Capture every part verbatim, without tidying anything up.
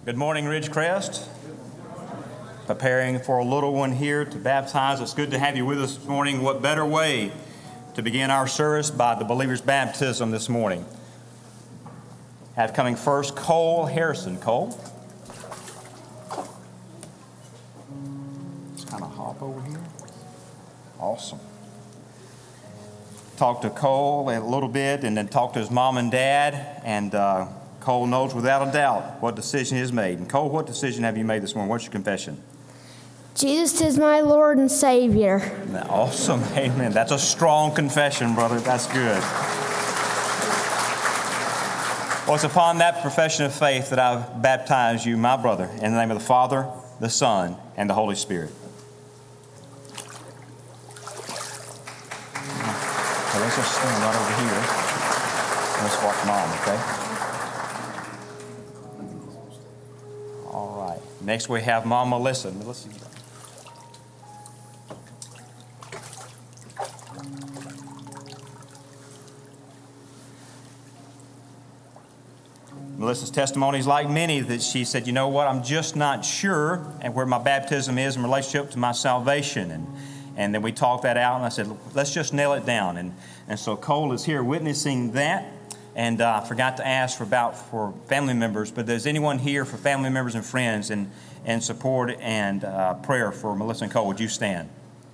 Good morning, Ridgecrest. Preparing for a little one here to baptize. It's good to have you with us this morning. What better way to begin our service by the believer's baptism this morning? Have coming first Cole Harrison. Cole? Just kind of hop over here. Awesome. Talk to Cole a little bit and then talk to his mom and dad, and uh, Cole knows without a doubt what decision he has made. And Cole, what decision have you made this morning? What's your confession? Jesus is my Lord and Savior. Awesome. Amen. That's a strong confession, brother. That's good. Well, it's upon that profession of faith that I baptize you, my brother, in the name of the Father, the Son, and the Holy Spirit. Okay, let's just stand right over here. Let's watch Mom, okay? All right. Next we have Mom Melissa. Melissa. Melissa's testimony is like many, that she said, you know what, I'm just not sure and where my baptism is in relationship to my salvation. And and then we talked that out, and I said, let's just nail it down. And and so Cole is here witnessing that. And uh, I forgot to ask for about for family members, but there's anyone here for family members and friends and, and support and uh, prayer for Melissa and Cole? Would you stand?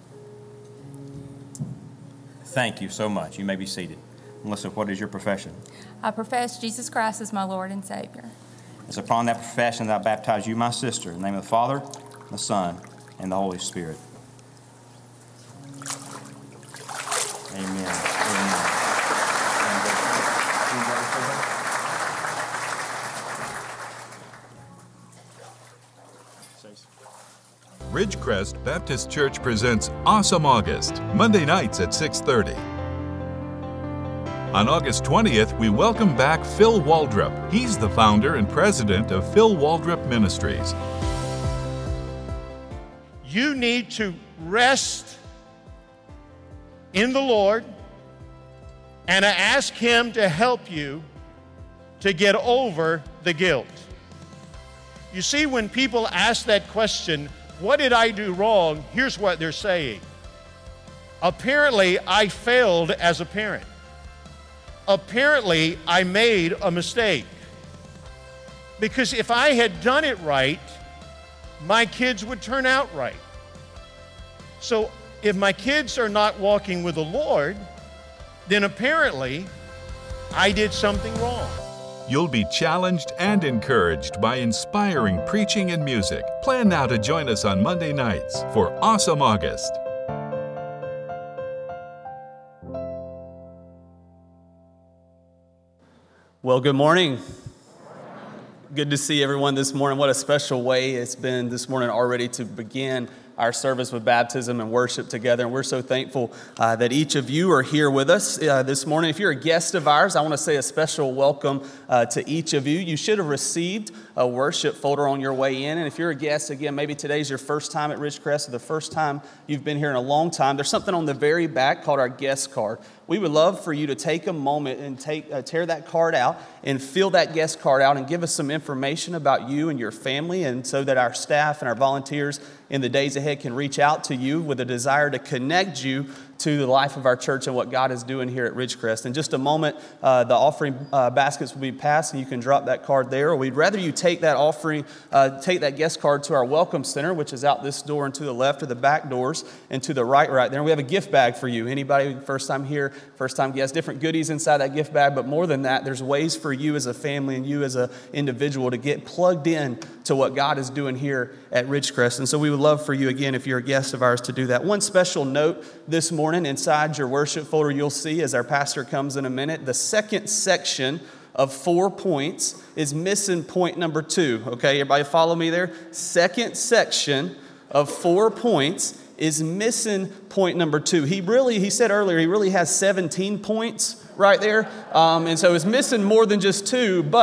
Thank you so much. You may be seated. Melissa, what is your profession? I profess Jesus Christ as my Lord and Savior. It's upon that profession that I baptize you, my sister, in the name of the Father, the Son, and the Holy Spirit. Amen. Amen. Ridgecrest Baptist Church presents Awesome August, Monday nights at six thirty. On August twentieth, we welcome back Phil Waldrop. He's the founder and president of Phil Waldrop Ministries. You need to rest in the Lord and ask Him to help you to get over the guilt. You see, when people ask that question, what did I do wrong? Here's what they're saying. Apparently, I failed as a parent. Apparently, I made a mistake. Because if I had done it right, my kids would turn out right. So if my kids are not walking with the Lord, then apparently I did something wrong. You'll be challenged and encouraged by inspiring preaching and music. Plan now to join us on Monday nights for Awesome August. Well, good morning. Good to see everyone this morning. What a special way it's been this morning already to begin our service with baptism and worship together. And we're so thankful uh, that each of you are here with us uh, this morning. If you're a guest of ours, I want to say a special welcome uh, to each of you. You should have received a worship folder on your way in. And if you're a guest, again, maybe today's your first time at Ridgecrest or the first time you've been here in a long time, there's something on the very back called our guest card. We would love for you to take a moment and take uh, tear that card out and fill that guest card out and give us some information about you and your family, and so that our staff and our volunteers in the days ahead can reach out to you with a desire to connect you to the life of our church and what God is doing here at Ridgecrest. In just a moment, uh, the offering uh, baskets will be passed, and you can drop that card there. Or we'd rather you take that offering, uh, take that guest card to our Welcome Center, which is out this door and to the left, or the back doors, and to the right right there. And we have a gift bag for you. Anybody first time here, first time guest, different goodies inside that gift bag. But more than that, there's ways for you as a family and you as an individual to get plugged in to what God is doing here at Ridgecrest. And so we would love for you, again, if you're a guest of ours, to do that. One special note this morning, inside your worship folder, you'll see, as our pastor comes in a minute, the second section of four points is missing point number two. Okay, everybody follow me there? Second section of four points is missing point number two. He really, he said earlier, he really has seventeen points right there. Um, and so it's missing more than just two, but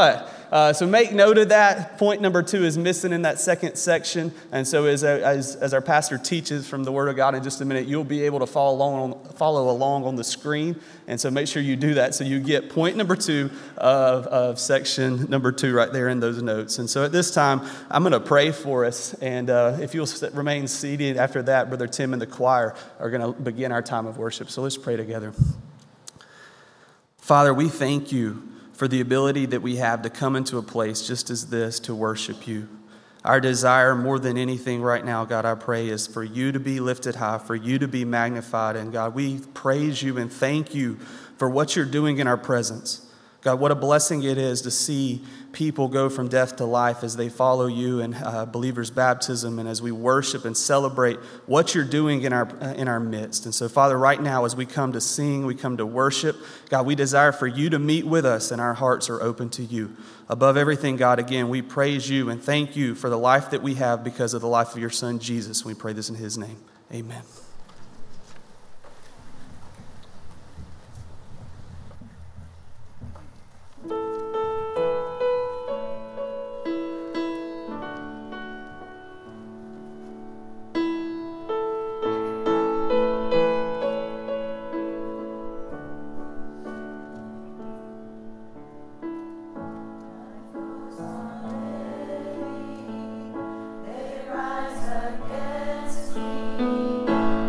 Uh, so make note of that. Point number two is missing in that second section. And so as, as, as our pastor teaches from the Word of God in just a minute, you'll be able to follow along, on, follow along on the screen. And so make sure you do that so you get point number two of, of section number two right there in those notes. And so at this time, I'm going to pray for us. And uh, if you'll remain seated after that, Brother Tim and the choir are going to begin our time of worship. So let's pray together. Father, we thank you for the ability that we have to come into a place just as this to worship you. Our desire more than anything right now, God, I pray, is for you to be lifted high, for you to be magnified. And God, we praise you and thank you for what you're doing in our presence. God, what a blessing it is to see people go from death to life as they follow you in uh, believers' baptism and as we worship and celebrate what you're doing in our uh, in our midst. And so, Father, right now as we come to sing, we come to worship, God, we desire for you to meet with us and our hearts are open to you. Above everything, God, again, we praise you and thank you for the life that we have because of the life of your Son, Jesus. We pray this in his name. Amen. Rise against me.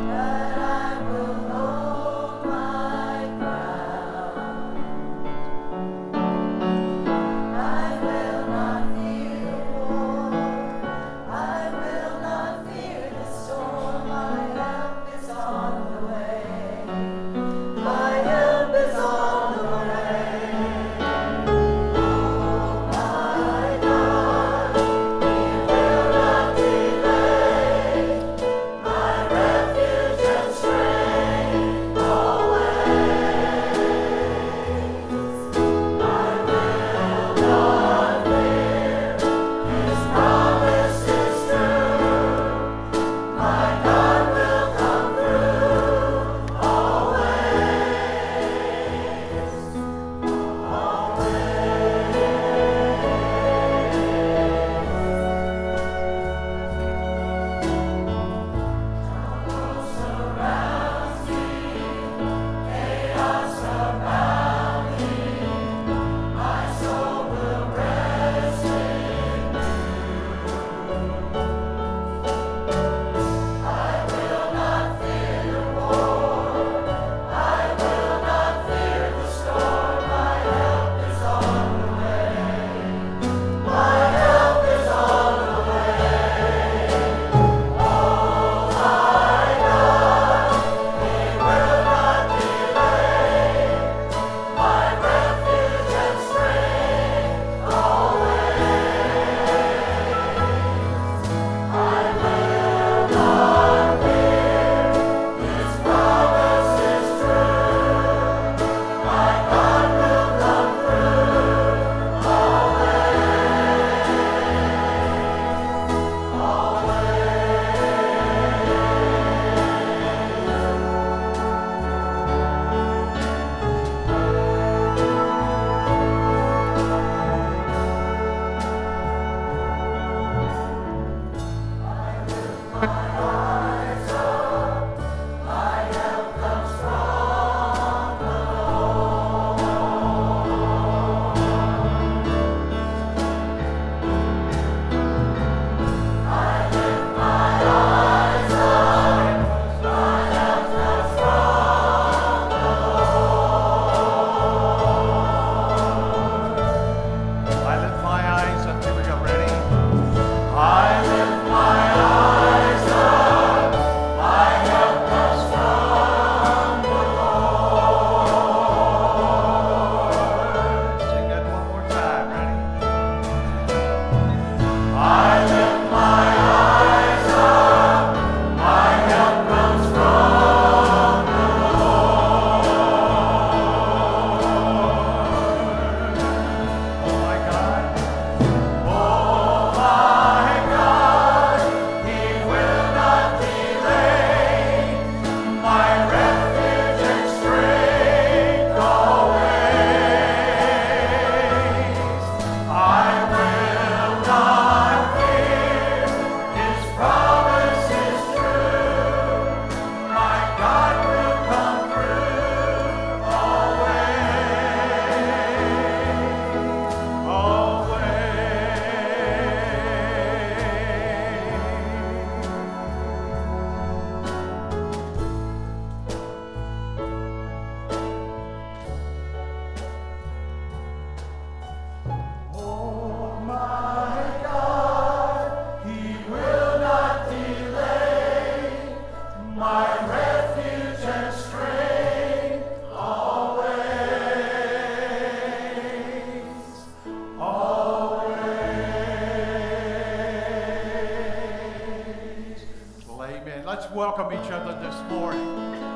welcome each other this morning.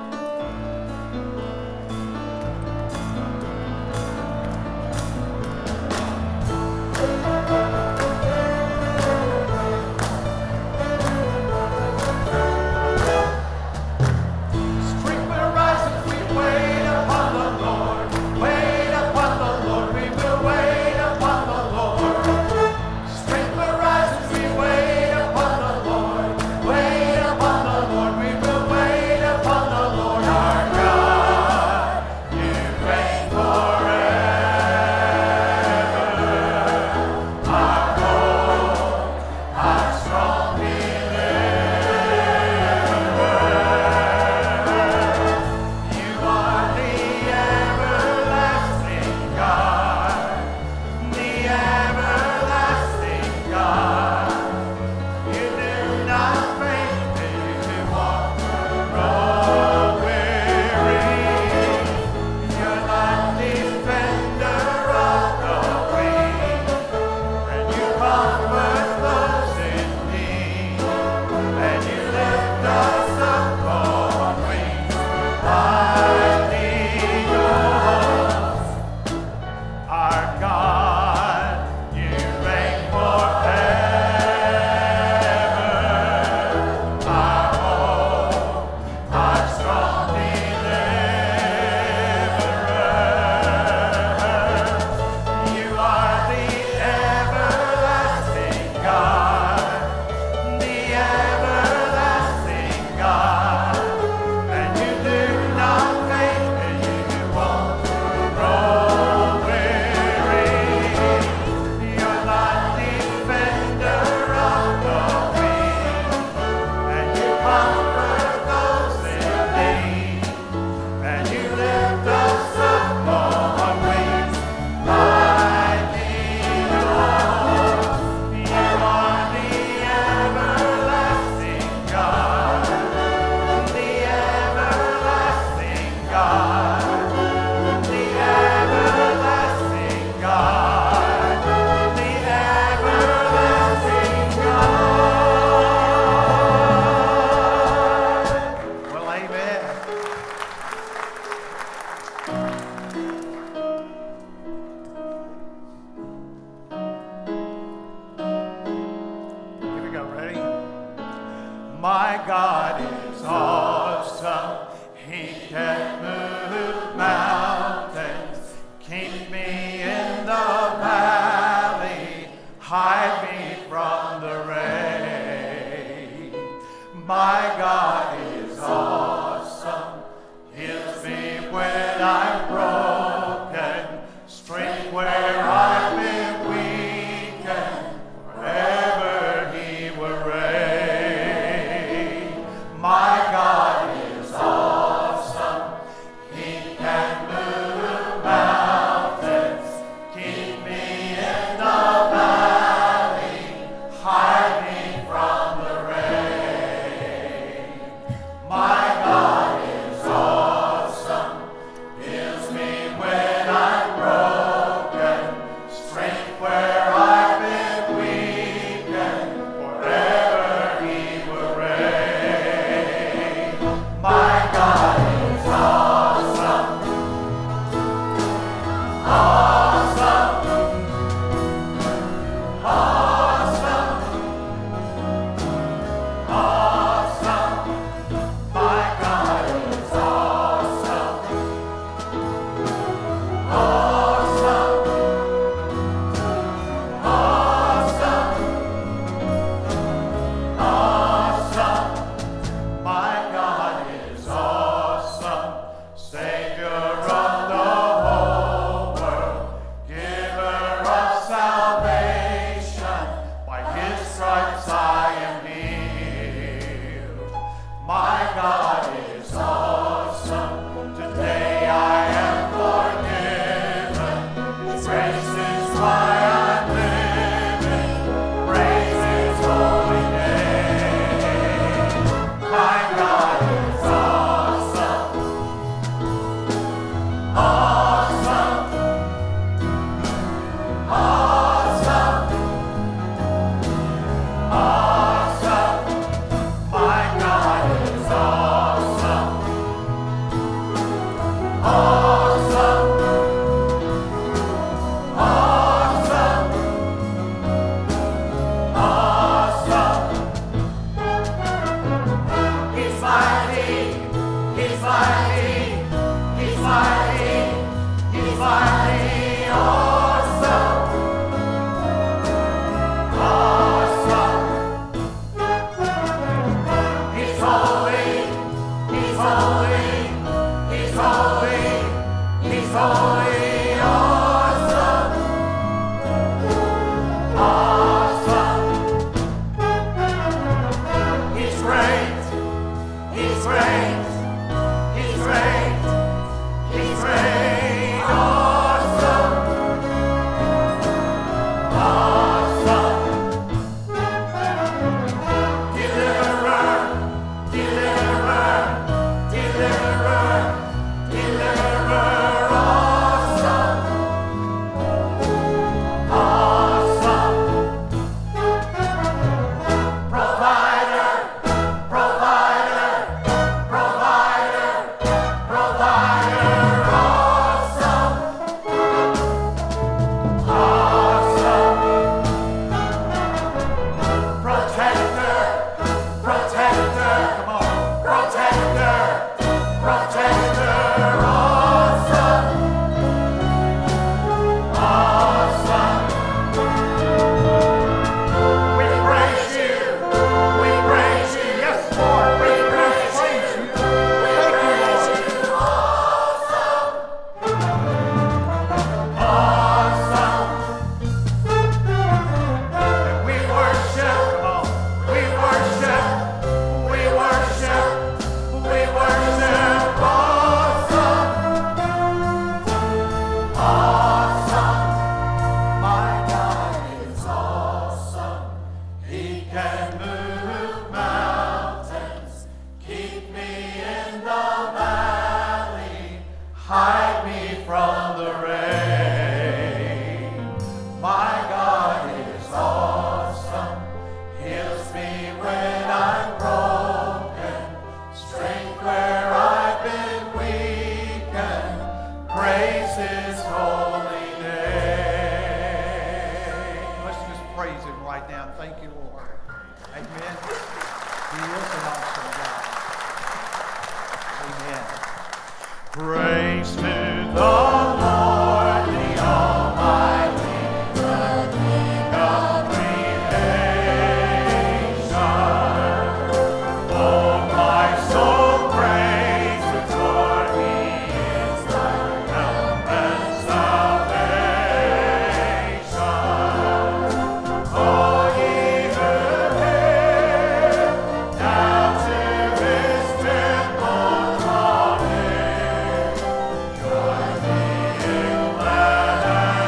My God is awesome. He can move mountains, keep me in the valley, hide me from the rain. My God is awesome. Heals me when I'm broken, strength where I've been weakened, wherever He will reign. My God is awesome. He can move mountains, keep me in the valley, hide me from the rain. My God is awesome. Heals me praise Him right now. Thank you, Lord. Amen. He is an awesome God. Amen. Praise to the Lord, the Almighty, the King of creation. Oh, my soul, praise Him, for He is thy help and salvation. Oh, ye who hear, now to His temple draw near. Join me in glad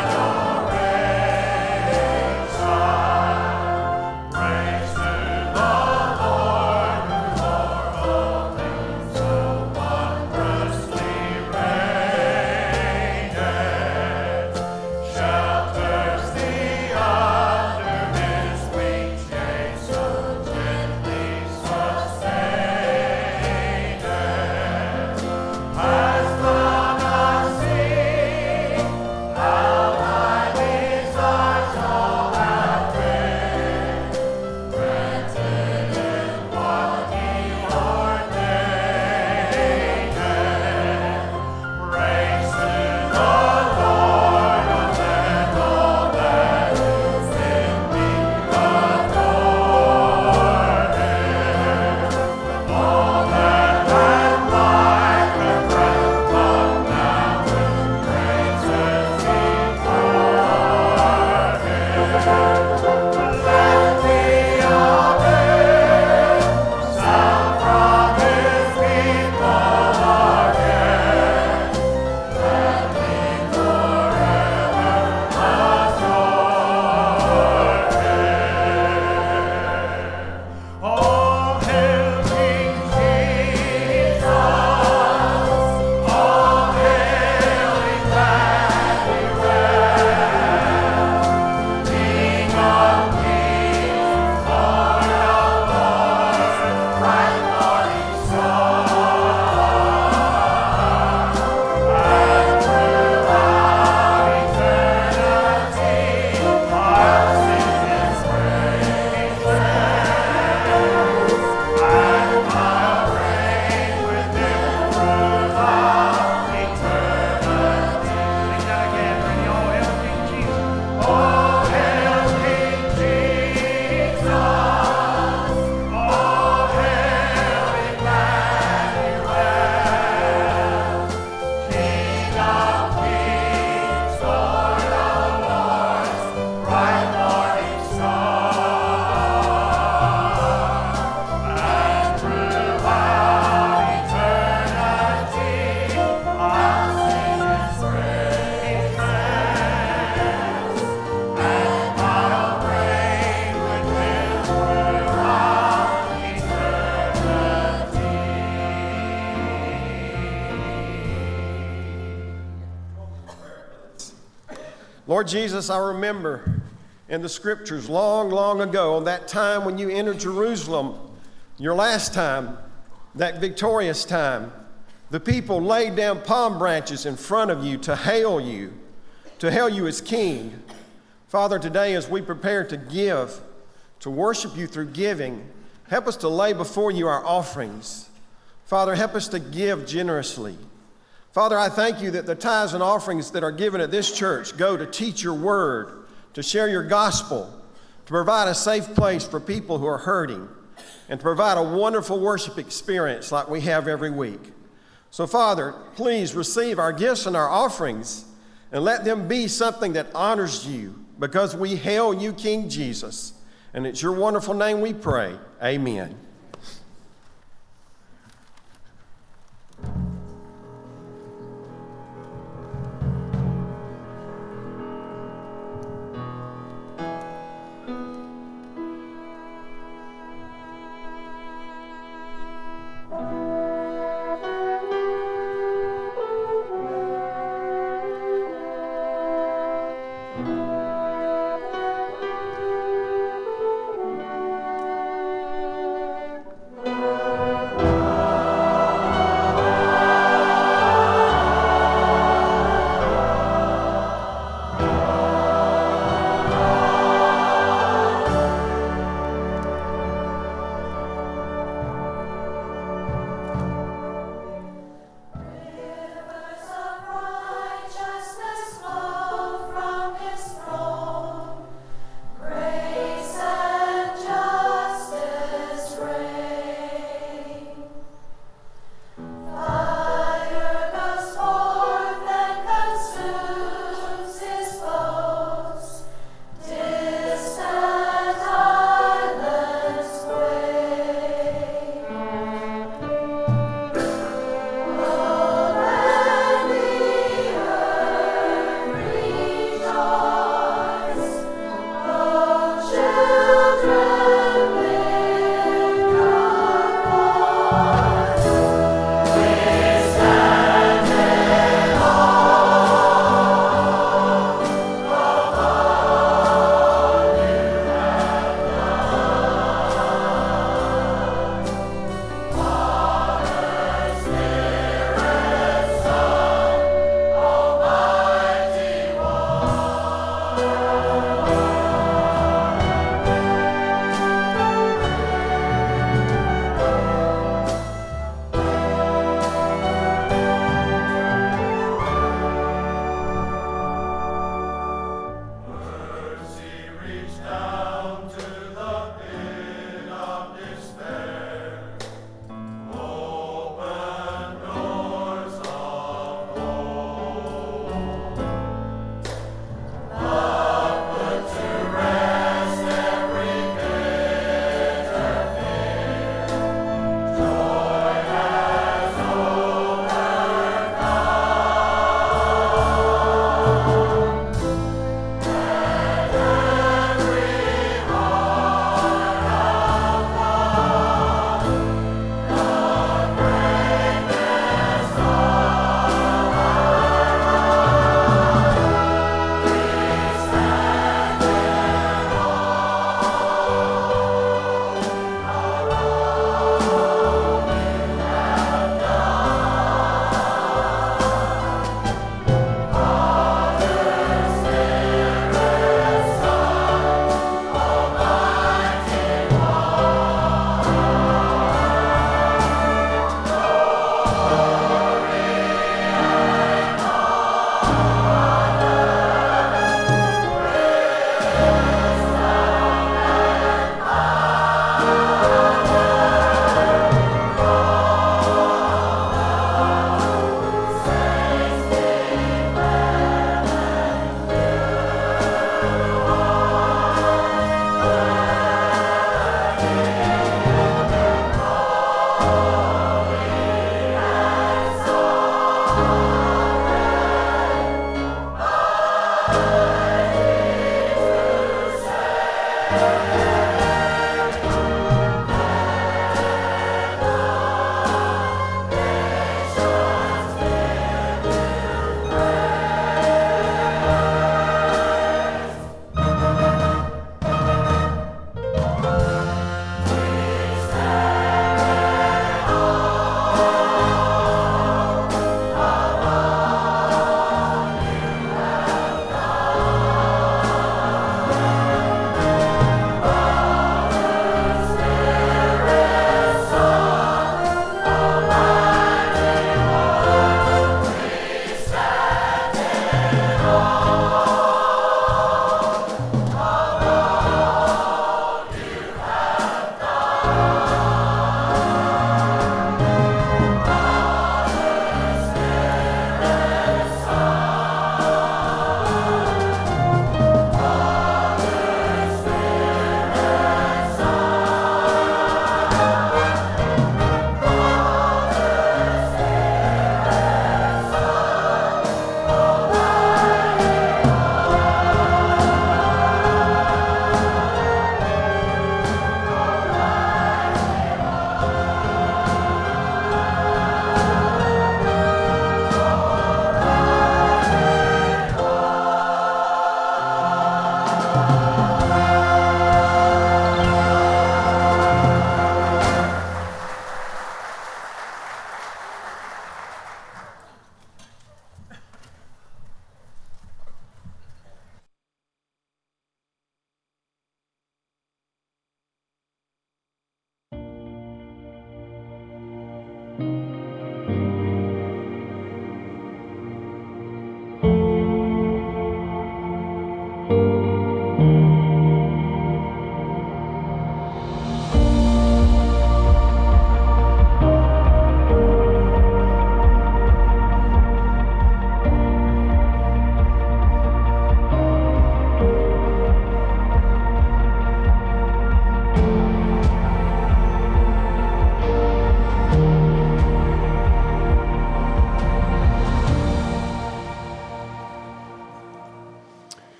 adoration. Praise to the Lord, who o'er all things so wondrously reigneth. Shelters thee under His wings, yea, so gently sustaineth. As long as see how thy desires all have been granted in what He ordained. Praise to the Lord, oh, let all that is in me adore Him. All that hath life and breath come now with praises before Him. Let the album sound from His people again. Let me forever adore Him. Oh, hail King Jesus! Oh, hail Emmanuel! King of kings, Lord of lords, bright morning star. And throughout eternity, I'll sing His praises. And I'll reign with Him throughout eternity. Sing that again. Bring you all hail King Jesus. Oh, hail King Jesus! Oh, hail Emmanuel! King of kings, Lord of lords, bright morning star. And throughout eternity, I'll sing His praises. And I'll reign with Him throughout eternity. Lord Jesus, I remember in the scriptures long, long ago, that time when you entered Jerusalem, your last time, that victorious time, the people laid down palm branches in front of you to hail you, to hail you as King. Father, today as we prepare to give, to worship you through giving, help us to lay before you our offerings. Father, help us to give generously. Father, I thank you that the tithes and offerings that are given at this church go to teach your word, to share your gospel, to provide a safe place for people who are hurting, and to provide a wonderful worship experience like we have every week. So, Father, please receive our gifts and our offerings and let them be something that honors you because we hail you, King Jesus. And it's your wonderful name we pray. Amen.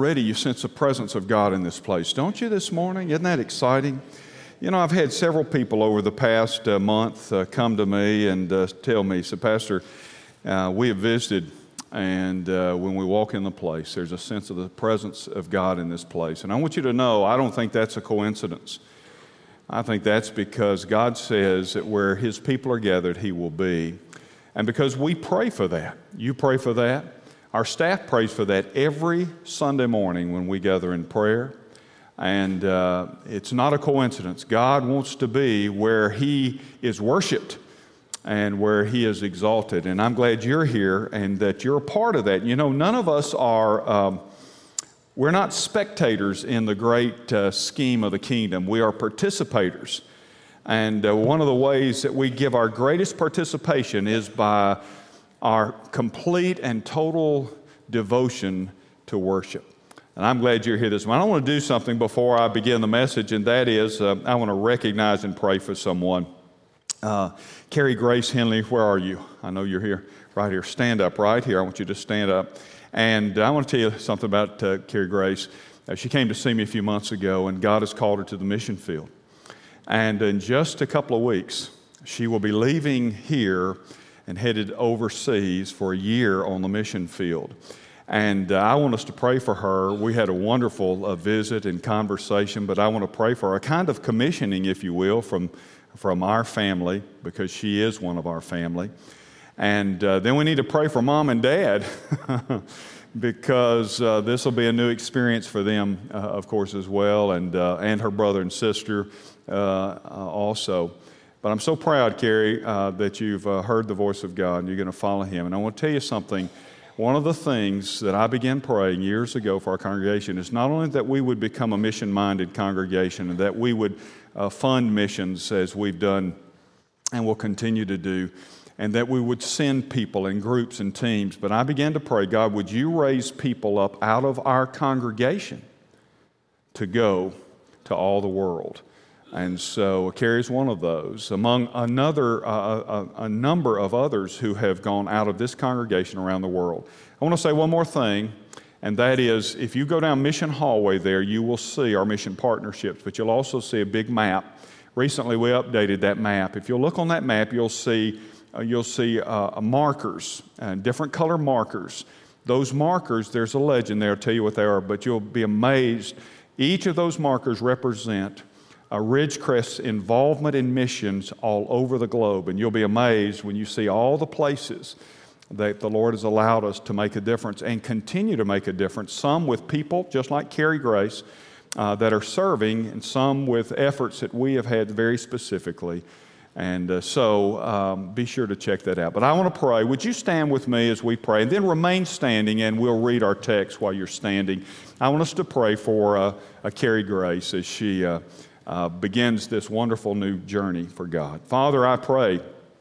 already you sense the presence of God in this place, don't you, this morning? Isn't that exciting? You know, I've had several people over the past uh, month uh, come to me and uh, tell me, so Pastor, uh, we have visited, and uh, when we walk in the place, there's a sense of the presence of God in this place. And I want you to know, I don't think that's a coincidence. I think that's because God says that where His people are gathered, He will be. And because we pray for that. You pray for that. Our staff prays for that every Sunday morning when we gather in prayer. And uh, it's not a coincidence. God wants to be where He is worshiped and where He is exalted. And I'm glad you're here and that you're a part of that. You know, none of us are, um, we're not spectators in the great uh, scheme of the kingdom. We are participators. And uh, one of the ways that we give our greatest participation is by our complete and total devotion to worship. And I'm glad you're here this morning. I want to do something before I begin the message, and that is uh, I want to recognize and pray for someone. Uh, Carrie Grace Henley, where are you? I know you're here, right here. Stand up right here. I want you to stand up. And I want to tell you something about uh, Carrie Grace. Uh, she came to see me a few months ago, and God has called her to the mission field. And in just a couple of weeks, she will be leaving here and headed overseas for a year on the mission field. And uh, I want us to pray for her. We had a wonderful uh, visit and conversation, but I want to pray for her, a kind of commissioning, if you will, from, from our family, because she is one of our family. And uh, then we need to pray for Mom and Dad, because uh, this will be a new experience for them, uh, of course, as well, and, uh, and her brother and sister uh, uh, also. But I'm so proud, Carrie, uh, that you've uh, heard the voice of God and you're going to follow Him. And I want to tell you something. One of the things that I began praying years ago for our congregation is not only that we would become a mission-minded congregation and that we would uh, fund missions as we've done and will continue to do, and that we would send people in groups and teams, but I began to pray, God, would you raise people up out of our congregation to go to all the world? And so Carrie's one of those, among another, uh, a, a number of others who have gone out of this congregation around the world. I want to say one more thing, and that is, if you go down Mission Hallway there, you will see our mission partnerships, but you'll also see a big map. Recently, we updated that map. If you'll look on that map, you'll see uh, you'll see uh, markers, uh, different color markers. Those markers, there's a legend there. I'll tell you what they are, but you'll be amazed. Each of those markers represent a Ridgecrest's involvement in missions all over the globe. And you'll be amazed when you see all the places that the Lord has allowed us to make a difference and continue to make a difference, some with people just like Carrie Grace uh, that are serving, and some with efforts that we have had very specifically. And uh, so um, be sure to check that out. But I want to pray. Would you stand with me as we pray? And then remain standing, and we'll read our text while you're standing. I want us to pray for uh, uh, Carrie Grace as she uh, Uh, begins this wonderful new journey for God. Father, I pray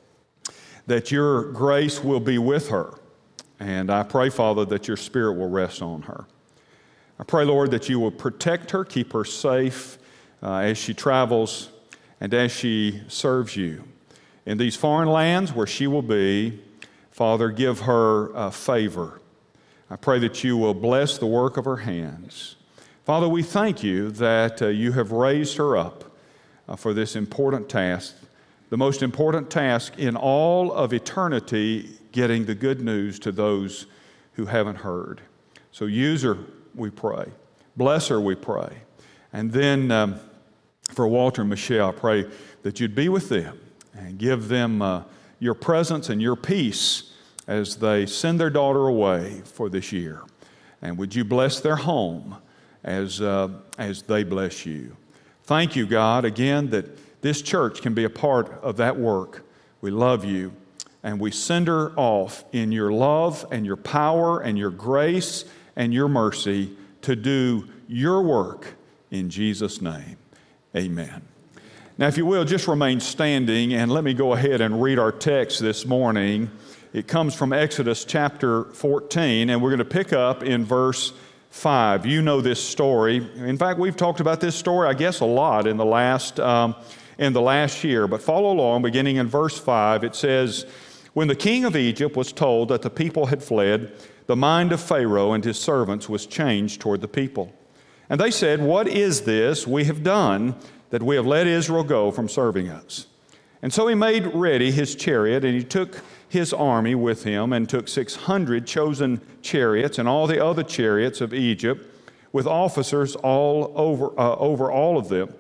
that your grace will be with her. And I pray, Father, that your Spirit will rest on her. I pray, Lord, that you will protect her, keep her safe uh, as she travels and as she serves you. In these foreign lands where she will be, Father, give her uh, favor. I pray that you will bless the work of her hands. Father, we thank you that uh, you have raised her up uh, for this important task, the most important task in all of eternity, getting the good news to those who haven't heard. So use her, we pray. Bless her, we pray. And then um, for Walter and Michelle, I pray that you'd be with them and give them uh, your presence and your peace as they send their daughter away for this year. And would you bless their home as uh, as they bless you. Thank you, God, again, that this church can be a part of that work. We love you, and we send her off in your love and your power and your grace and your mercy to do your work in Jesus' name. Amen. Now, if you will, just remain standing, and let me go ahead and read our text this morning. It comes from Exodus chapter fourteen, and we're going to pick up in verse five. You know this story. In fact, we've talked about this story, I guess, a lot in the last um, in the last year. But follow along, beginning in verse five. It says, "When the king of Egypt was told that the people had fled, the mind of Pharaoh and his servants was changed toward the people. And they said, "What is this we have done that we have let Israel go from serving us?" And so he made ready his chariot, and he took his army with him and took six hundred chosen chariots and all the other chariots of Egypt with officers all over, uh, over all of them.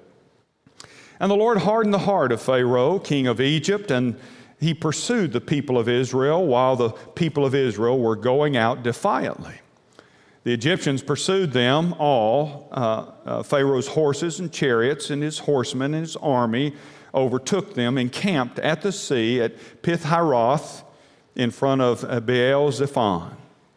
And the Lord hardened the heart of Pharaoh, king of Egypt, and he pursued the people of Israel while the people of Israel were going out defiantly. The Egyptians pursued them all, uh, uh, Pharaoh's horses and chariots and his horsemen and his army overtook them, encamped at the sea at Pith-Haroth in front of Baal-Zephon.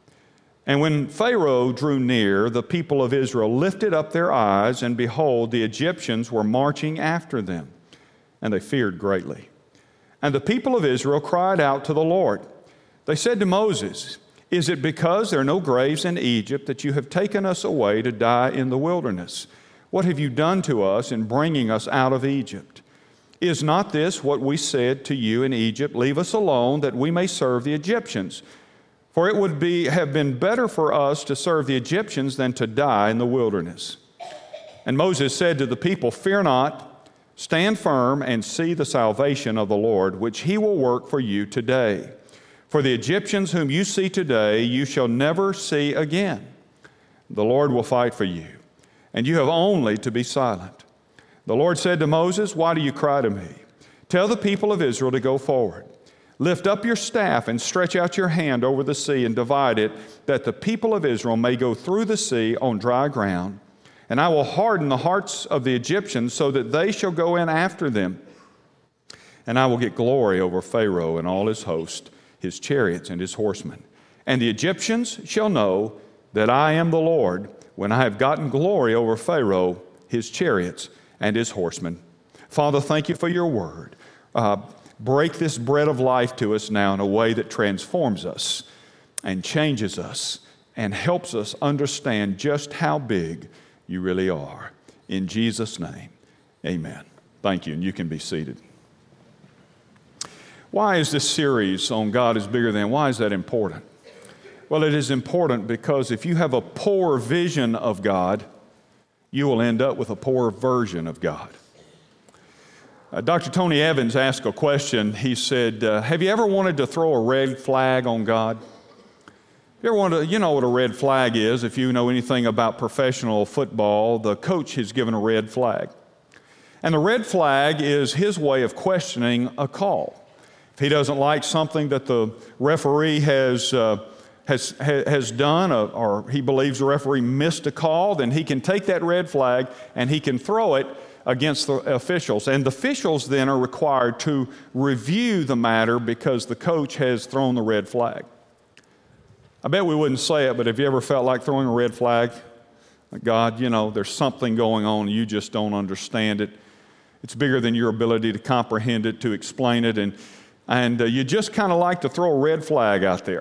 And when Pharaoh drew near, the people of Israel lifted up their eyes, and behold, the Egyptians were marching after them, and they feared greatly. And the people of Israel cried out to the Lord. They said to Moses, "Is it because there are no graves in Egypt that you have taken us away to die in the wilderness? What have you done to us in bringing us out of Egypt? Is not this what we said to you in Egypt? Leave us alone that we may serve the Egyptians. For it would be, have been better for us to serve the Egyptians than to die in the wilderness." And Moses said to the people, "Fear not, stand firm and see the salvation of the Lord, which he will work for you today. For the Egyptians whom you see today, you shall never see again. The Lord will fight for you, and you have only to be silent." The Lord said to Moses, "Why do you cry to me? Tell the people of Israel to go forward. Lift up your staff and stretch out your hand over the sea and divide it, that the people of Israel may go through the sea on dry ground. And I will harden the hearts of the Egyptians so that they shall go in after them. And I will get glory over Pharaoh and all his host, his chariots and his horsemen. And the Egyptians shall know that I am the Lord when I have gotten glory over Pharaoh, his chariots, and his horsemen." Father, thank you for your word. Uh, break this bread of life to us now in a way that transforms us and changes us and helps us understand just how big you really are. In Jesus' name, amen. Thank you, and you can be seated. Why is this series on God is bigger than, why is that important? Well, it is important because if you have a poor vision of God, you will end up with a poor version of God. Uh, Doctor Tony Evans asked a question. He said, uh, have you ever wanted to throw a red flag on God? You ever want to, you know what a red flag is. If you know anything about professional football, the coach has given a red flag. And the red flag is his way of questioning a call. If he doesn't like something that the referee has uh, has has done, uh, or he believes the referee missed a call, then he can take that red flag and he can throw it against the officials. And the officials then are required to review the matter because the coach has thrown the red flag. I bet we wouldn't say it, but have you ever felt like throwing a red flag? Like, God, you know, there's something going on, you just don't understand it. It's bigger than your ability to comprehend it, to explain it, and, and uh, you just kind of like to throw a red flag out there.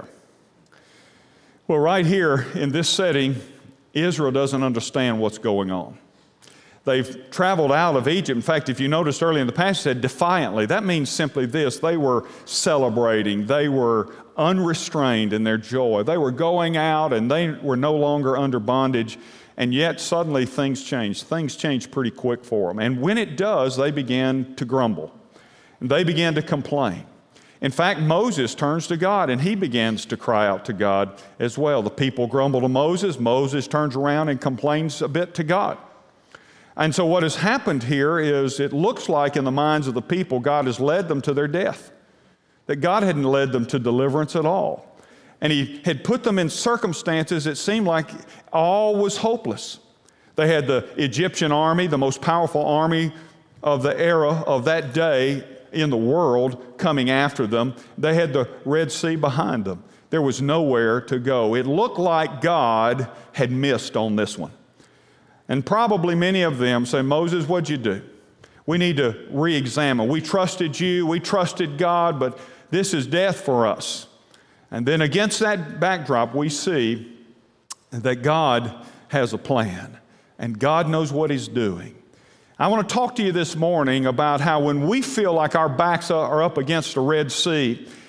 Well, right here in this setting, Israel doesn't understand what's going on. They've traveled out of Egypt. In fact, if you noticed earlier in the passage, it said defiantly. That means simply this: they were celebrating. They were unrestrained in their joy. They were going out and they were no longer under bondage, and yet suddenly things changed. Things changed pretty quick for them. And when it does, they began to grumble. They began to complain. In fact, Moses turns to God and he begins to cry out to God as well. The people grumble to Moses. Moses turns around and complains a bit to God. And so what has happened here is it looks like in the minds of the people, God has led them to their death. That God hadn't led them to deliverance at all. And he had put them in circumstances that seemed like all was hopeless. They had the Egyptian army, the most powerful army of the era of that day in the world, coming after them. They had the Red Sea behind them. There was nowhere to go. It looked like God had missed on this one. And probably many of them say, Moses, what'd you do? We need to re-examine. We trusted you, we trusted God, but this is death for us. And then against that backdrop, we see that God has a plan, and God knows what He's doing. I want to talk to you this morning about how when we feel like our backs are up against a Red Sea,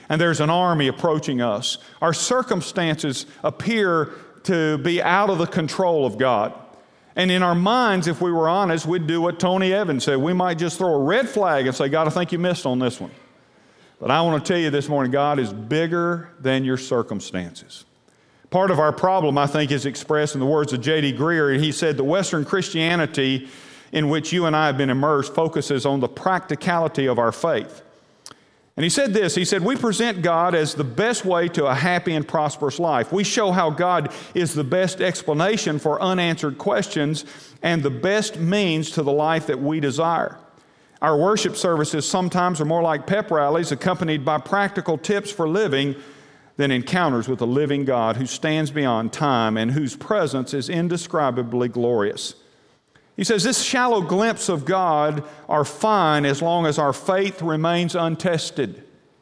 and there's an army approaching us. Our circumstances appear to be out of the control of God. And in our minds, if we were honest, we'd do what Tony Evans said. We might just throw a red flag and say, God, I think you missed on this one. But I want to tell you this morning, God is bigger than your circumstances. Part of our problem, I think, is expressed in the words of J D Greear. He said, the Western Christianity in which you and I have been immersed focuses on the practicality of our faith. And he said this, he said, we present God as the best way to a happy and prosperous life. We show how God is the best explanation for unanswered questions and the best means to the life that we desire. Our worship services sometimes are more like pep rallies accompanied by practical tips for living than encounters with a living God who stands beyond time and whose presence is indescribably glorious. He says, this shallow glimpse of God are fine as long as our faith remains untested.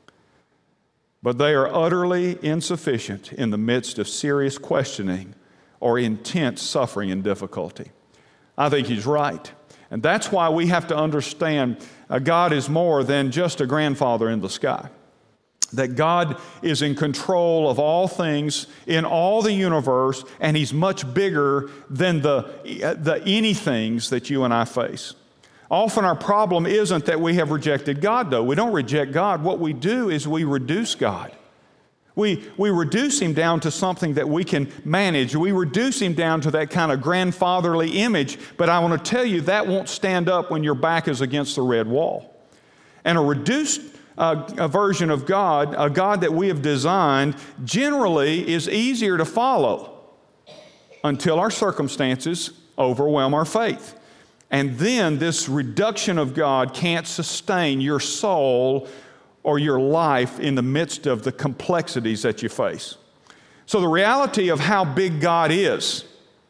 But they are utterly insufficient in the midst of serious questioning or intense suffering and difficulty. I think he's right. And that's why we have to understand uh, God is more than just a grandfather in the sky. That God is in control of all things in all the universe, and He's much bigger than the, the anythings that you and I face. Often our problem isn't that we have rejected God, though. We don't reject God. What we do is we reduce God. We, we reduce Him down to something that we can manage. We reduce Him down to that kind of grandfatherly image, but I want to tell you that won't stand up when your back is against the red wall. And a reduced uh, a version of God, a God that we have designed, generally is easier to follow until our circumstances overwhelm our faith. And then this reduction of God can't sustain your soul or your life in the midst of the complexities that you face. So the reality of how big God is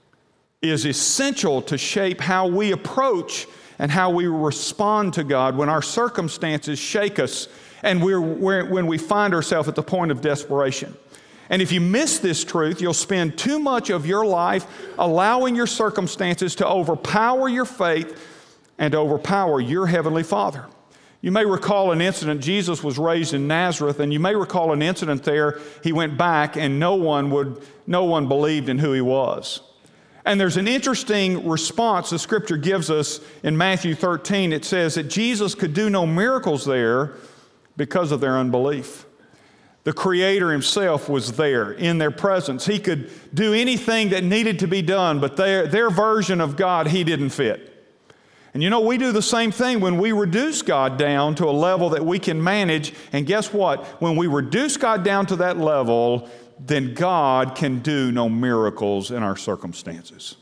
is essential to shape how we approach and how we respond to God when our circumstances shake us and we're, we're, when we find ourselves at the point of desperation. And if you miss this truth, you'll spend too much of your life allowing your circumstances to overpower your faith and overpower your Heavenly Father. You may recall an incident. Jesus was raised in Nazareth, and you may recall an incident there. He went back, and no one would, no one believed in who he was. And there's an interesting response the Scripture gives us in Matthew thirteen. It says that Jesus could do no miracles there because of their unbelief. The Creator Himself was there in their presence. He could do anything that needed to be done, but their, their version of God, He didn't fit. And you know, we do the same thing when we reduce God down to a level that we can manage. And guess what? When we reduce God down to that level, then God can do no miracles in our circumstances.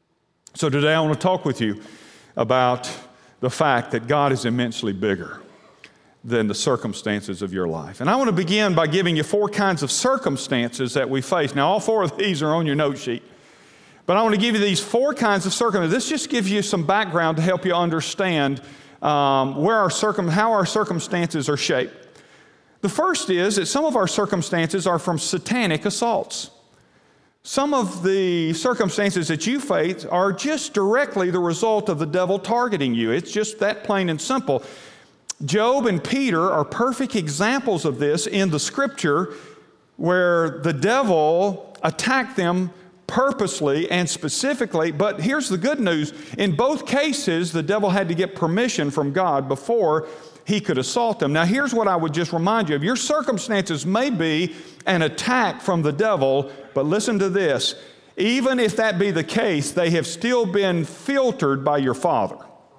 So today I want to talk with you about the fact that God is immensely bigger than the circumstances of your life. And I want to begin by giving you four kinds of circumstances that we face. Now, all four of these are on your note sheet. But I want to give you these four kinds of circumstances. This just gives you some background to help you understand um, where our circum- how our circumstances are shaped. The first is that some of our circumstances are from satanic assaults. Some of the circumstances that you face are just directly the result of the devil targeting you. It's just that plain and simple. Job and Peter are perfect examples of this in the Scripture, where the devil attacked them purposely and specifically. But here's the good news. In both cases, the devil had to get permission from God before he could assault them. Now, here's what I would just remind you of. Your circumstances may be an attack from the devil, but listen to this. Even if that be the case, they have still been filtered by your Father.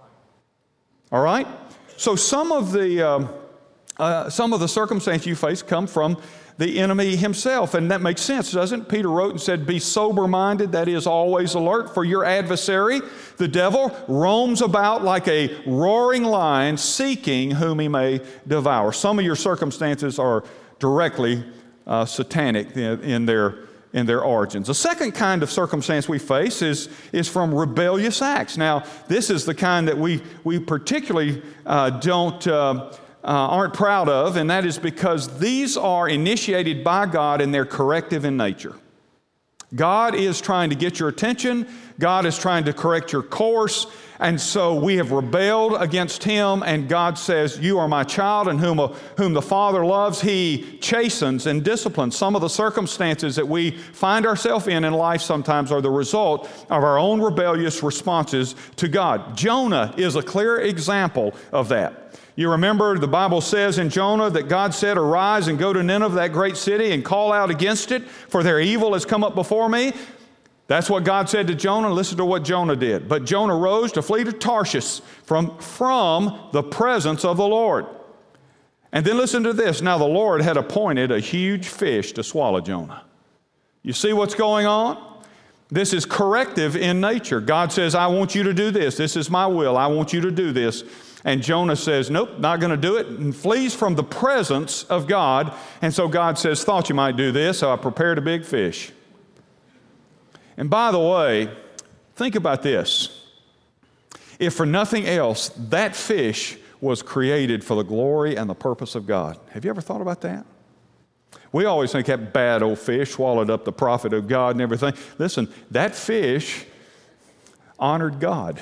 All right? So some of the um, uh, some of the circumstances you face come from the enemy himself, and that makes sense, doesn't it? Peter wrote and said, be sober-minded, that is, always alert, for your adversary, the devil, roams about like a roaring lion, seeking whom he may devour. Some of your circumstances are directly uh, satanic in their in their origins. The second kind of circumstance we face is, is from rebellious acts. Now, this is the kind that we, we particularly uh, don't, uh, uh, aren't proud of, and that is because these are initiated by God and they're corrective in nature. God is trying to get your attention. God is trying to correct your course. And so we have rebelled against Him, and God says, you are my child, and whom, whom the Father loves, He chastens and disciplines. Some of the circumstances that we find ourselves in in life sometimes are the result of our own rebellious responses to God. Jonah is a clear example of that. You remember the Bible says in Jonah that God said, arise and go to Nineveh, that great city, and call out against it, for their evil has come up before me. That's what God said to Jonah. Listen to what Jonah did. But Jonah rose to flee to Tarshish from, from the presence of the Lord. And then listen to this. Now the Lord had appointed a huge fish to swallow Jonah. You see what's going on? This is corrective in nature. God says, I want you to do this. This is my will. I want you to do this. And Jonah says, nope, not going to do it, and flees from the presence of God. And so God says, thought you might do this, so I prepared a big fish. And by the way, think about this. If for nothing else, that fish was created for the glory and the purpose of God. Have you ever thought about that? We always think that bad old fish swallowed up the prophet of God and everything. Listen, that fish honored God.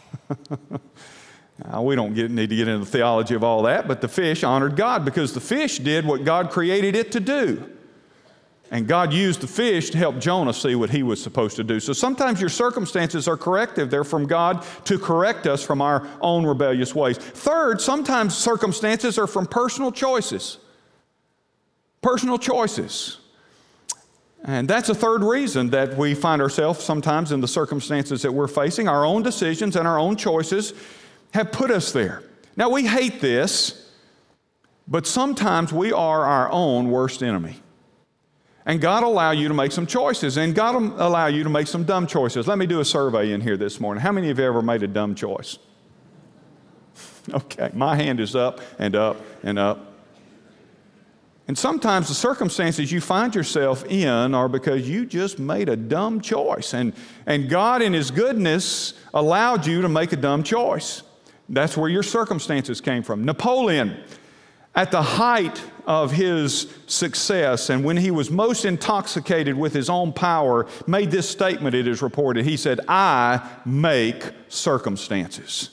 Now, we don't get, need to get into the theology of all that, but the fish honored God because the fish did what God created it to do. And God used the fish to help Jonah see what he was supposed to do. So sometimes your circumstances are corrective. They're from God to correct us from our own rebellious ways. Third, sometimes circumstances are from personal choices. Personal choices. And that's a third reason that we find ourselves sometimes in the circumstances that we're facing. Our own decisions and our own choices have put us there. Now, we hate this, but sometimes we are our own worst enemy. And God will allow you to make some choices, and God will allow you to make some dumb choices. Let me do a survey in here this morning. How many of you ever made a dumb choice? Okay, my hand is up and up and up. And sometimes the circumstances you find yourself in are because you just made a dumb choice. And, and God in His goodness allowed you to make a dumb choice. That's where your circumstances came from. Napoleon, at the height of his success and when he was most intoxicated with his own power, made this statement, it is reported. He said, I make circumstances.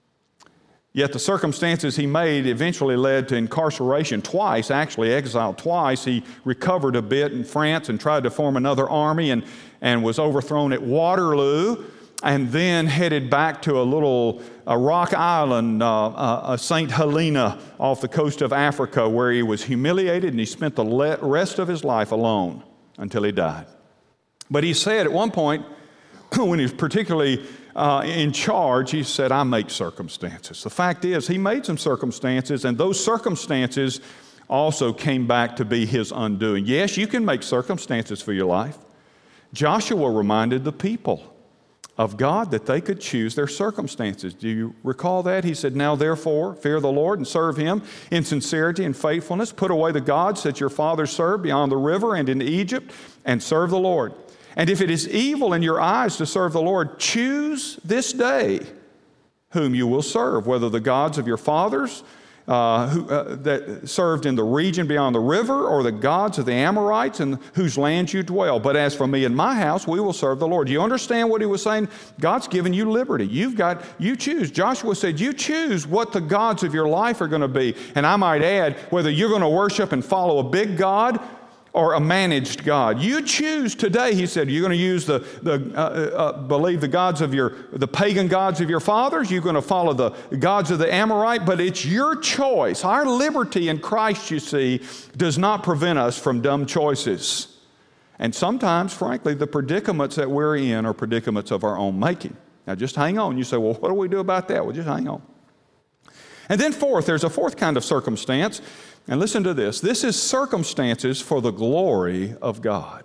Yet the circumstances he made eventually led to incarceration twice, actually exiled twice. He recovered a bit in France and tried to form another army and, and was overthrown at Waterloo, and then headed back to a little a rock island, uh, uh, Saint Helena, off the coast of Africa, where he was humiliated, and he spent the le- rest of his life alone until he died. But he said at one point, when he was particularly uh, in charge, he said, I make circumstances. The fact is, he made some circumstances, and those circumstances also came back to be his undoing. Yes, you can make circumstances for your life. Joshua reminded the people of God that they could choose their circumstances. Do you recall that? He said, now therefore, fear the Lord and serve Him in sincerity and faithfulness. Put away the gods that your fathers served beyond the river and in Egypt, and serve the Lord. And if it is evil in your eyes to serve the Lord, choose this day whom you will serve, whether the gods of your fathers uh, who, uh, that served in the region beyond the river, or the gods of the Amorites in whose lands you dwell. But as for me and my house, we will serve the Lord. Do you understand what he was saying? God's given you liberty. You've got, you choose. Joshua said, you choose what the gods of your life are going to be. And I might add, whether you're going to worship and follow a big God or a managed God. You choose today, he said. You're going to use the, the uh, uh, believe the gods of your, the pagan gods of your fathers. You're going to follow the gods of the Amorite, but it's your choice. Our liberty in Christ, you see, does not prevent us from dumb choices. And sometimes, frankly, the predicaments that we're in are predicaments of our own making. Now, just hang on. You say, well, what do we do about that? Well, just hang on. And then fourth, there's a fourth kind of circumstance. And listen to this. This is circumstances for the glory of God.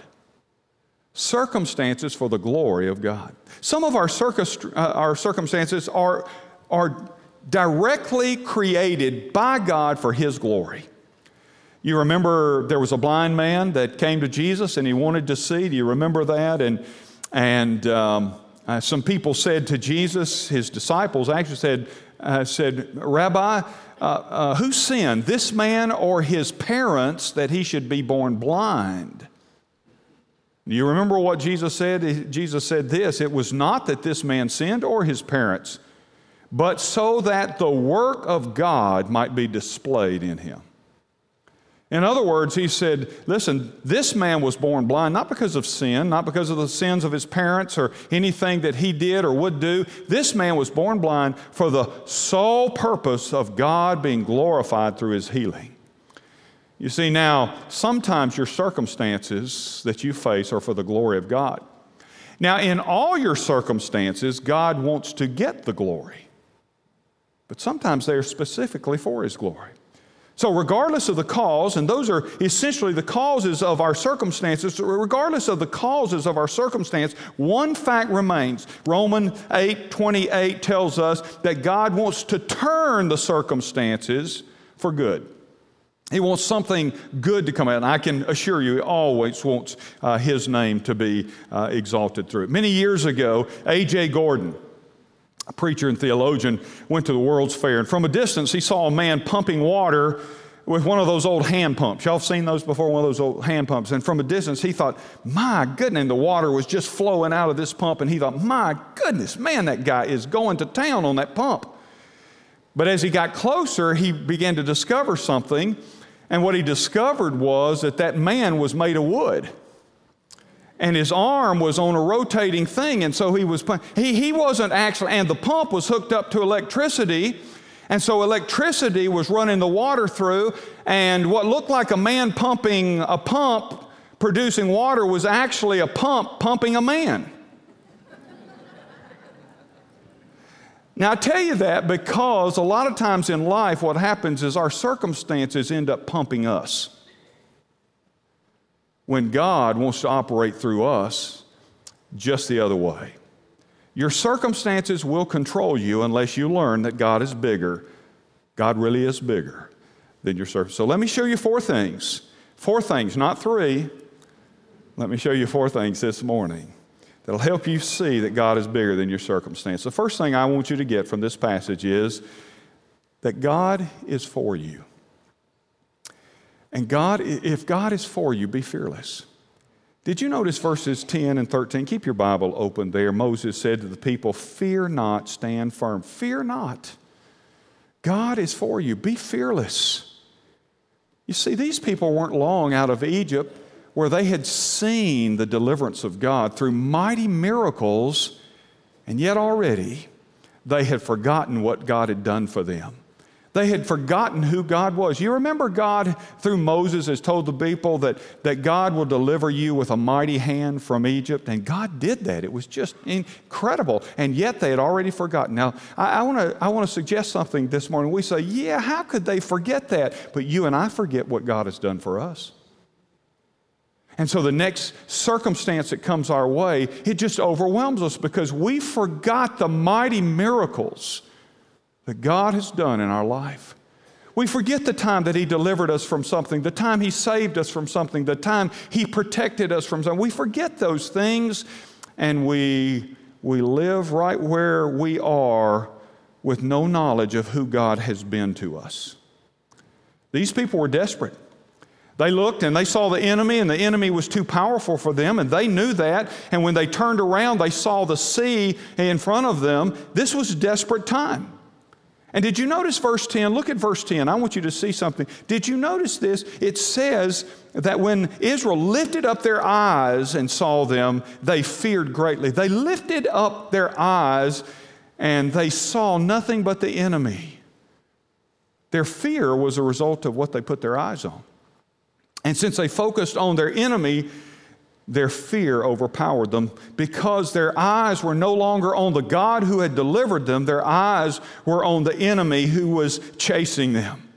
Circumstances for the glory of God. Some of our, circus, uh, our circumstances are, are directly created by God for His glory. You remember there was a blind man that came to Jesus and he wanted to see. Do you remember that? And, and um, uh, some people said to Jesus, his disciples actually said, uh, said Rabbi, Uh, uh, who sinned, this man or his parents, that he should be born blind? You remember what Jesus said? Jesus said this, it was not that this man sinned or his parents, but so that the work of God might be displayed in him. In other words, he said, listen, this man was born blind, not because of sin, not because of the sins of his parents or anything that he did or would do. This man was born blind for the sole purpose of God being glorified through his healing. You see, now, sometimes your circumstances that you face are for the glory of God. Now, in all your circumstances, God wants to get the glory. But sometimes they are specifically for his glory. So regardless of the cause, and those are essentially the causes of our circumstances, regardless of the causes of our circumstance, one fact remains. Romans eight twenty-eight tells us that God wants to turn the circumstances for good. He wants something good to come out, and I can assure you He always wants uh, His name to be uh, exalted through it. Many years ago, A J Gordon, a preacher and theologian, went to the World's Fair, and from a distance he saw a man pumping water with one of those old hand pumps. Y'all have seen those before, one of those old hand pumps. And from a distance he thought, my goodness, and the water was just flowing out of this pump, and he thought, my goodness, man, that guy is going to town on that pump. But as he got closer, he began to discover something, and what he discovered was that that man was made of wood. And his arm was on a rotating thing, and so he was, he, he wasn't actually, and the pump was hooked up to electricity, and so electricity was running the water through, and what looked like a man pumping a pump, producing water, was actually a pump pumping a man. Now, I tell you that because a lot of times in life what happens is our circumstances end up pumping us, when God wants to operate through us just the other way. Your circumstances will control you unless you learn that God is bigger. God really is bigger than your circumstances. So let me show you four things. Four things, not three. Let me show you four things this morning that'll help you see that God is bigger than your circumstance. The first thing I want you to get from this passage is that God is for you. And God, if God is for you, be fearless. Did you notice verses ten and thirteen? Keep your Bible open there. Moses said to the people, fear not, stand firm. Fear not. God is for you. Be fearless. You see, these people weren't long out of Egypt, where they had seen the deliverance of God through mighty miracles, and yet already they had forgotten what God had done for them. They had forgotten who God was. You remember God, through Moses, has told the people that, that God will deliver you with a mighty hand from Egypt, and God did that. It was just incredible, and yet they had already forgotten. Now, I, I want to I want to suggest something this morning. We say, yeah, how could they forget that? But you and I forget what God has done for us. And so the next circumstance that comes our way, it just overwhelms us because we forgot the mighty miracles that God has done in our life. We forget the time that He delivered us from something, the time He saved us from something, the time He protected us from something. We forget those things, and we, we live right where we are with no knowledge of who God has been to us. These people were desperate. They looked and they saw the enemy, and the enemy was too powerful for them, and they knew that. And when they turned around, they saw the sea in front of them. This was a desperate time. And did you notice verse ten? Look at verse ten. I want you to see something. Did you notice this? It says that when Israel lifted up their eyes and saw them, they feared greatly. They lifted up their eyes and they saw nothing but the enemy. Their fear was a result of what they put their eyes on. And since they focused on their enemy, their fear overpowered them because their eyes were no longer on the God who had delivered them. Their eyes were on the enemy who was chasing them.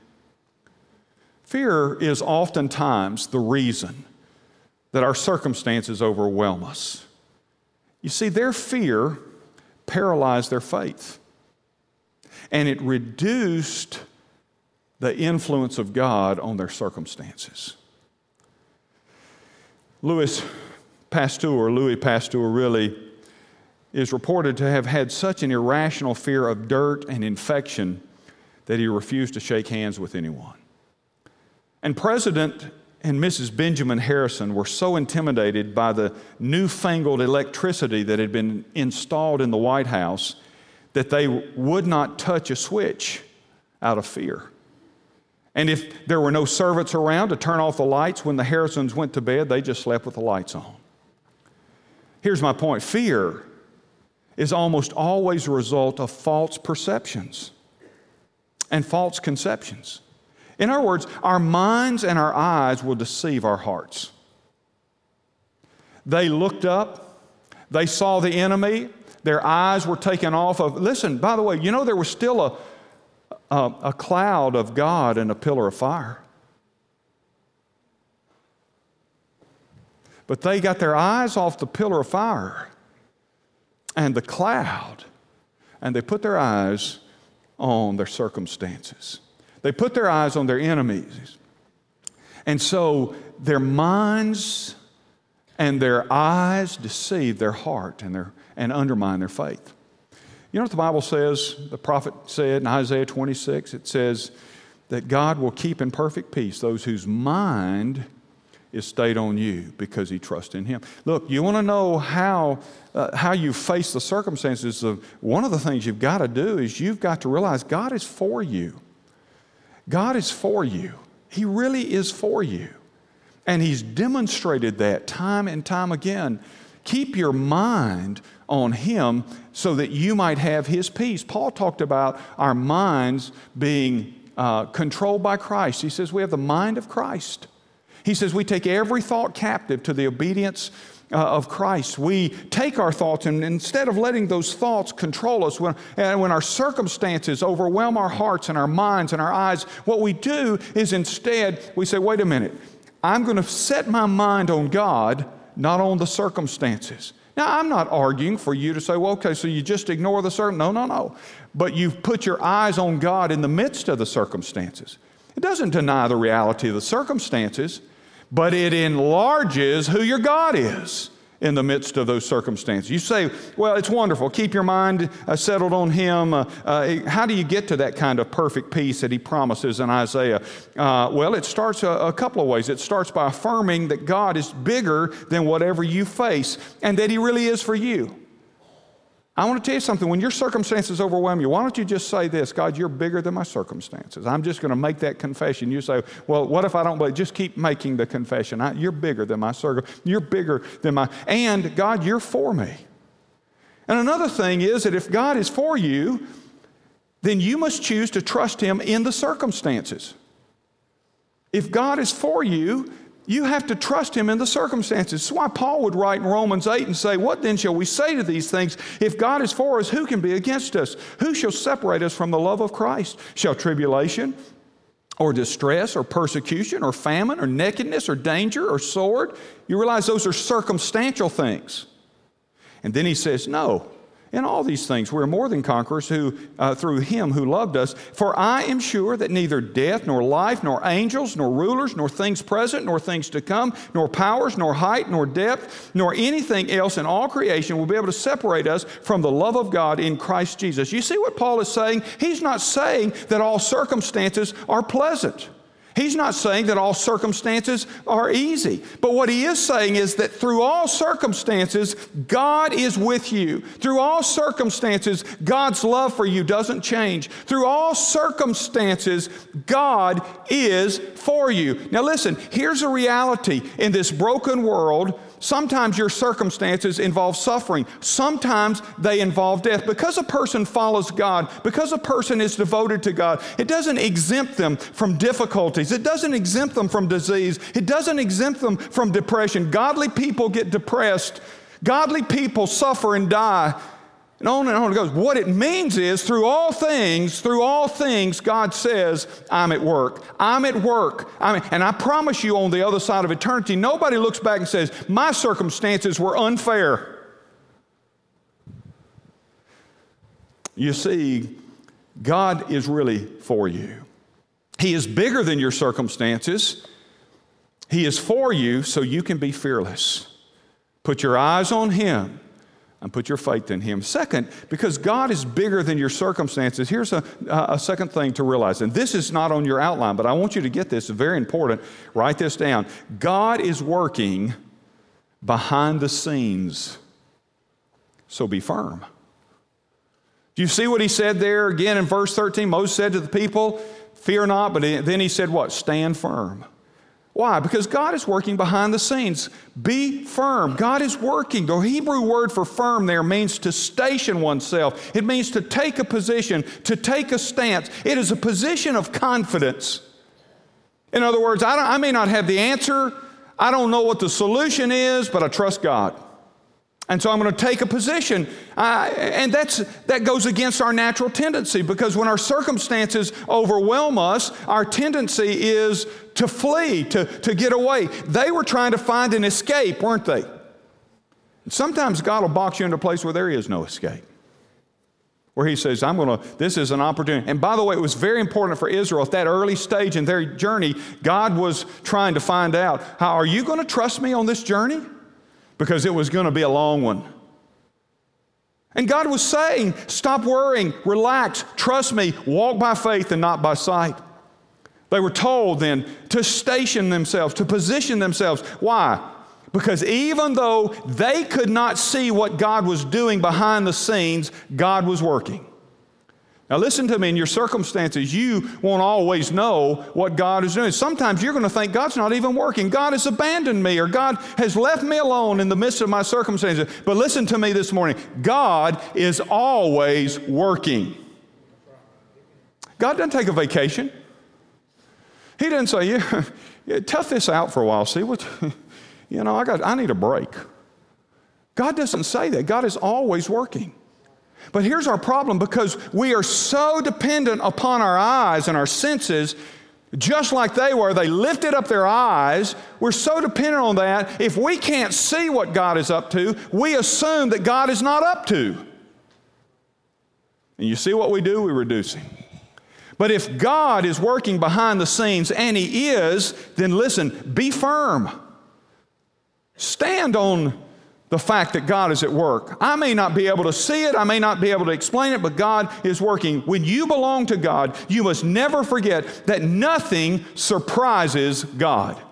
Fear is oftentimes the reason that our circumstances overwhelm us. You see, their fear paralyzed their faith, and it reduced the influence of God on their circumstances. Louis Pasteur, Louis Pasteur really is reported to have had such an irrational fear of dirt and infection that he refused to shake hands with anyone. And President and Missus Benjamin Harrison were so intimidated by the newfangled electricity that had been installed in the White House that they would not touch a switch out of fear. And if there were no servants around to turn off the lights when the Harrisons went to bed, they just slept with the lights on. Here's my point. Fear is almost always a result of false perceptions and false conceptions. In other words, our minds and our eyes will deceive our hearts. They looked up, they saw the enemy, their eyes were taken off of, listen, by the way, you know there was still a, a, a cloud of God and a pillar of fire. But they got their eyes off the pillar of fire and the cloud, and they put their eyes on their circumstances. They put their eyes on their enemies. And so their minds and their eyes deceive their heart and, their, and undermine their faith. You know what the Bible says, the prophet said in Isaiah twenty-six, it says that God will keep in perfect peace those whose mind is stayed on you because he trusts in him. Look, you want to know how, uh, how you face the circumstances. Of, one of the things you've got to do is you've got to realize God is for you. God is for you. He really is for you. And he's demonstrated that time and time again. Keep your mind on him so that you might have his peace. Paul talked about our minds being uh, controlled by Christ. He says we have the mind of Christ. He says we take every thought captive to the obedience uh, of Christ. We take our thoughts, and instead of letting those thoughts control us, when, and when our circumstances overwhelm our hearts and our minds and our eyes, what we do is instead we say, wait a minute, I'm going to set my mind on God, not on the circumstances. Now, I'm not arguing for you to say, well, okay, so you just ignore the circumstances. No, no, no. But you've put your eyes on God in the midst of the circumstances. It doesn't deny the reality of the circumstances, but it enlarges who your God is in the midst of those circumstances. You say, well, it's wonderful. Keep your mind uh, settled on him. Uh, uh, how do you get to that kind of perfect peace that he promises in Isaiah? Uh, well, it starts a, a couple of ways. It starts by affirming that God is bigger than whatever you face and that he really is for you. I want to tell you something. When your circumstances overwhelm you, why don't you just say this, God, you're bigger than my circumstances. I'm just going to make that confession. You say, well, what if I don't believe? Just keep making the confession. I, you're bigger than my circumstances. You're bigger than my, and God, you're for me. And another thing is that if God is for you, then you must choose to trust him in the circumstances. If God is for you, you have to trust him in the circumstances. That's why Paul would write in Romans eight and say, what then shall we say to these things? If God is for us, who can be against us? Who shall separate us from the love of Christ? Shall tribulation or distress or persecution or famine or nakedness or danger or sword? You realize those are circumstantial things. And then he says, no. In all these things, we're more than conquerors who, uh, through him who loved us. For I am sure that neither death, nor life, nor angels, nor rulers, nor things present, nor things to come, nor powers, nor height, nor depth, nor anything else in all creation will be able to separate us from the love of God in Christ Jesus. You see what Paul is saying? He's not saying that all circumstances are pleasant. He's not saying that all circumstances are easy. But what he is saying is that through all circumstances, God is with you. Through all circumstances, God's love for you doesn't change. Through all circumstances, God is for you. Now listen, here's a reality in this broken world. Sometimes your circumstances involve suffering. Sometimes they involve death. Because a person follows God, because a person is devoted to God, it doesn't exempt them from difficulties. It doesn't exempt them from disease. It doesn't exempt them from depression. Godly people get depressed. Godly people suffer and die. And on and on it goes. What it means is through all things, through all things, God says, I'm at work. I'm at work. I'm, and I promise you on the other side of eternity, nobody looks back and says, my circumstances were unfair. You see, God is really for you. He is bigger than your circumstances. He is for you so you can be fearless. Put your eyes on him. and put your faith in Him. Second, because God is bigger than your circumstances, here's a, a second thing to realize. And this is not on your outline, but I want you to get this. It's very important. Write this down. God is working behind the scenes. So be firm. Do you see what He said there again in verse thirteen? Moses said to the people, fear not, but then He said what? Stand firm. Why? Because God is working behind the scenes. Be firm. God is working. The Hebrew word for firm there means to station oneself. It means to take a position, to take a stance. It is a position of confidence. In other words, I, don't, I may not have the answer. I don't know what the solution is, but I trust God. And so I'm going to take a position. Uh, and that's, that goes against our natural tendency, because when our circumstances overwhelm us, our tendency is to flee, to, to get away. They were trying to find an escape, weren't they? Sometimes God will box you into a place where there is no escape, where He says, I'm going to, this is an opportunity. And by the way, it was very important for Israel at that early stage in their journey. God was trying to find out, how are you going to trust me on this journey? Because it was going to be a long one. And God was saying, stop worrying, relax, trust me, walk by faith and not by sight. They were told then to station themselves, to position themselves. Why? Because even though they could not see what God was doing behind the scenes, God was working. Now listen to me, in your circumstances, you won't always know what God is doing. Sometimes you're going to think God's not even working. God has abandoned me, or God has left me alone in the midst of my circumstances. But listen to me this morning. God is always working. God doesn't take a vacation. He didn't say, yeah, yeah, tough this out for a while. See what, you know, I got, I need a break. God doesn't say that. God is always working. But here's our problem, because we are so dependent upon our eyes and our senses, just like they were. They lifted up their eyes. We're so dependent on that. If we can't see what God is up to, we assume that God is not up to. And you see what we do? We reduce Him. But if God is working behind the scenes, and He is, then listen, be firm. Stand on the fact that God is at work. I may not be able to see it, I may not be able to explain it, but God is working. When you belong to God, you must never forget that nothing surprises God.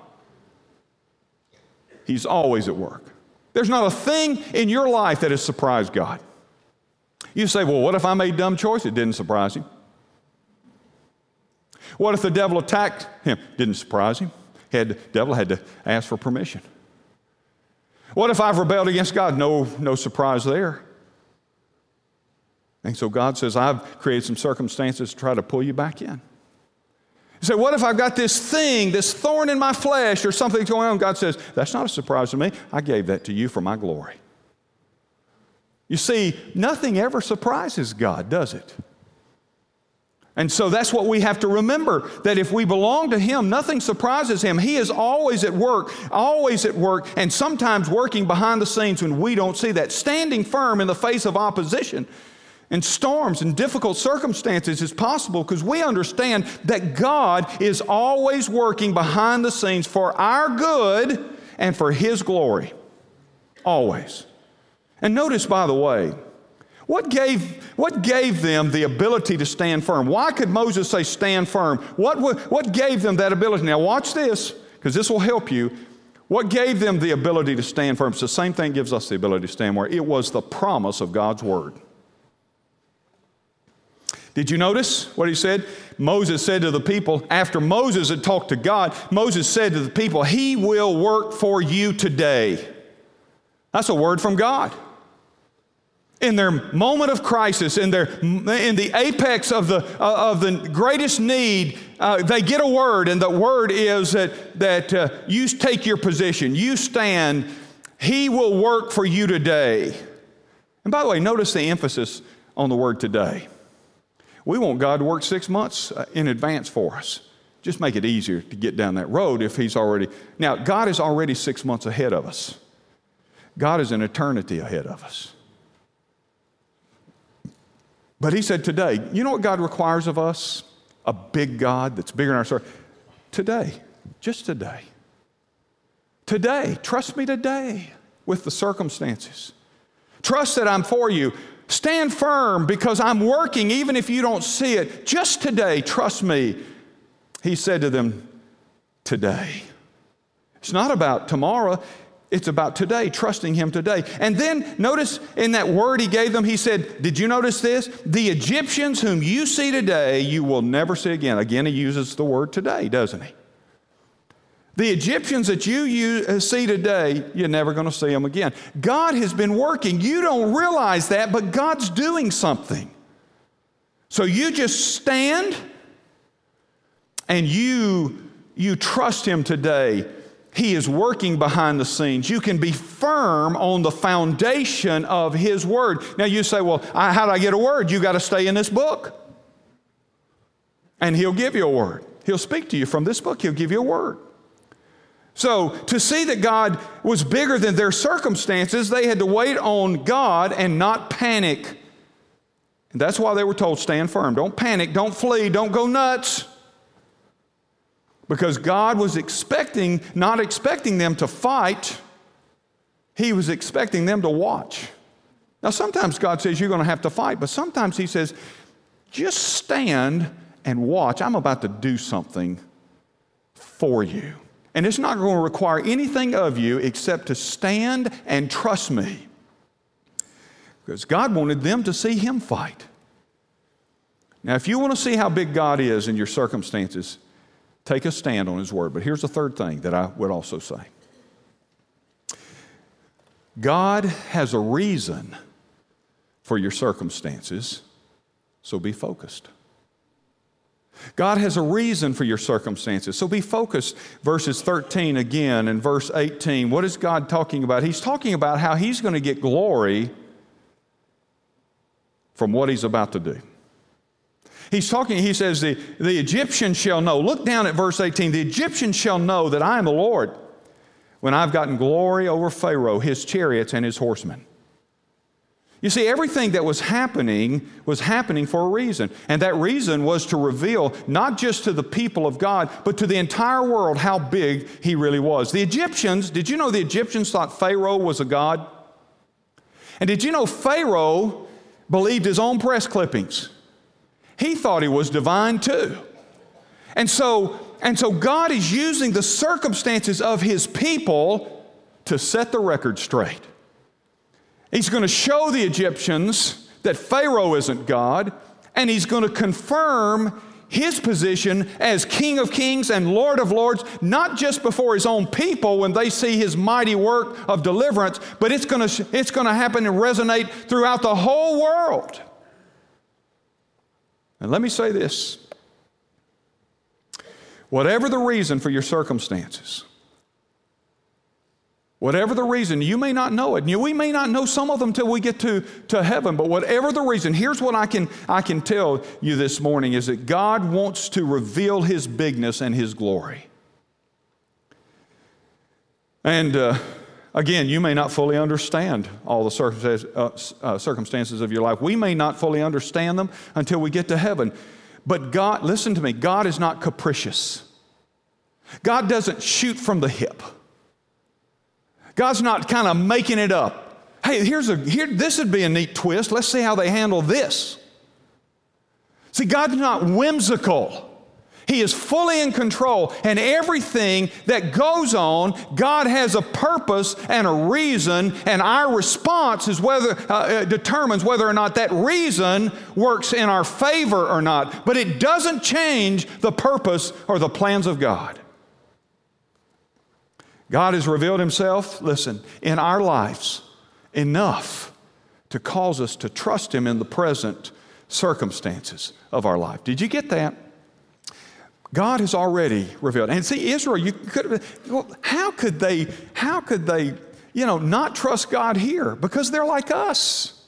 He's always at work. There's not a thing in your life that has surprised God. You say, well, what if I made a dumb choice? It didn't surprise Him. What if the devil attacked him? Didn't surprise Him. He had, the devil had to ask for permission. What if I've rebelled against God? No, no surprise there. And so God says, I've created some circumstances to try to pull you back in. You say, what if I've got this thing, this thorn in my flesh or something going on? God says, that's not a surprise to me. I gave that to you for my glory. You see, nothing ever surprises God, does it? And so that's what we have to remember, that if we belong to Him, nothing surprises Him. He is always at work, always at work, and sometimes working behind the scenes when we don't see that. Standing firm in the face of opposition and storms and difficult circumstances is possible because we understand that God is always working behind the scenes for our good and for His glory. Always. And notice, by the way, What gave, what gave them the ability to stand firm? Why could Moses say stand firm? What, what gave them that ability? Now watch this, because this will help you. What gave them the ability to stand firm? It's the same thing gives us the ability to stand firm. It was the promise of God's word. Did you notice what he said? Moses said to the people, after Moses had talked to God, Moses said to the people, He will work for you today. That's a word from God. In their moment of crisis, in their in the apex of the uh, of the greatest need, uh, they get a word, and the word is that that uh, you take your position, you stand. He will work for you today. And by the way, notice the emphasis on the word today. We want God to work six months in advance for us. Just make it easier to get down that road if He's already. Now, God is already six months ahead of us. God is an eternity ahead of us. But He said today, you know what God requires of us? A big God that's bigger than our soul. Today, just today. Today, trust me today with the circumstances. Trust that I'm for you. Stand firm because I'm working even if you don't see it. Just today, trust me. He said to them, today. It's not about tomorrow. It's about today, trusting Him today. And then notice in that word He gave them, He said, did you notice this? The Egyptians whom you see today, you will never see again. Again, He uses the word today, doesn't He? The Egyptians that you use, see today, you're never going to see them again. God has been working. You don't realize that, but God's doing something. So you just stand and you, you trust Him today. He is working behind the scenes. You can be firm on the foundation of His Word. Now you say, well, I, how do I get a word? You got to stay in this book. And He'll give you a word. He'll speak to you from this book. He'll give you a word. So to see that God was bigger than their circumstances, they had to wait on God and not panic. And that's why they were told, stand firm. Don't panic. Don't flee. Don't go nuts. Because God was expecting, not expecting them to fight. He was expecting them to watch. Now sometimes God says you're going to have to fight, but sometimes He says, just stand and watch. I'm about to do something for you. And it's not going to require anything of you except to stand and trust me. Because God wanted them to see Him fight. Now, if you want to see how big God is in your circumstances, take a stand on His Word. But here's the third thing that I would also say. God has a reason for your circumstances, so be focused. God has a reason for your circumstances, so be focused. Verses thirteen again and verse eighteen, what is God talking about? He's talking about how He's going to get glory from what He's about to do. He's talking, He says, the, the Egyptians shall know. Look down at verse eighteen. The Egyptians shall know that I am the Lord when I've gotten glory over Pharaoh, his chariots, and his horsemen. You see, everything that was happening was happening for a reason. And that reason was to reveal not just to the people of God, but to the entire world how big He really was. The Egyptians, did you know the Egyptians thought Pharaoh was a god? And did you know Pharaoh believed his own press clippings? He thought he was divine too. And so, and so God is using the circumstances of His people to set the record straight. He's going to show the Egyptians that Pharaoh isn't God, and He's going to confirm His position as King of Kings and Lord of Lords, not just before His own people when they see His mighty work of deliverance, but it's going to, it's going to happen and resonate throughout the whole world. And let me say this. Whatever the reason for your circumstances, whatever the reason, you may not know it. We may not know some of them till we get to, to heaven, but whatever the reason, here's what I can, I can tell you this morning is that God wants to reveal His bigness and His glory. And uh, again, you may not fully understand all the circumstances, uh, uh, circumstances of your life. We may not fully understand them until we get to heaven. But God, listen to me, God is not capricious. God doesn't shoot from the hip. God's not kind of making it up. Hey, here's a here. This would be a neat twist. Let's see how they handle this. See, God's not whimsical. He is fully in control, and everything that goes on, God has a purpose and a reason, and our response is whether uh, determines whether or not that reason works in our favor or not. But it doesn't change the purpose or the plans of God. God has revealed Himself, listen, in our lives enough to cause us to trust Him in the present circumstances of our life. Did you get that? God has already revealed. And see, Israel, you could, well, how could they, how could they, you know, not trust God here? Because they're like us.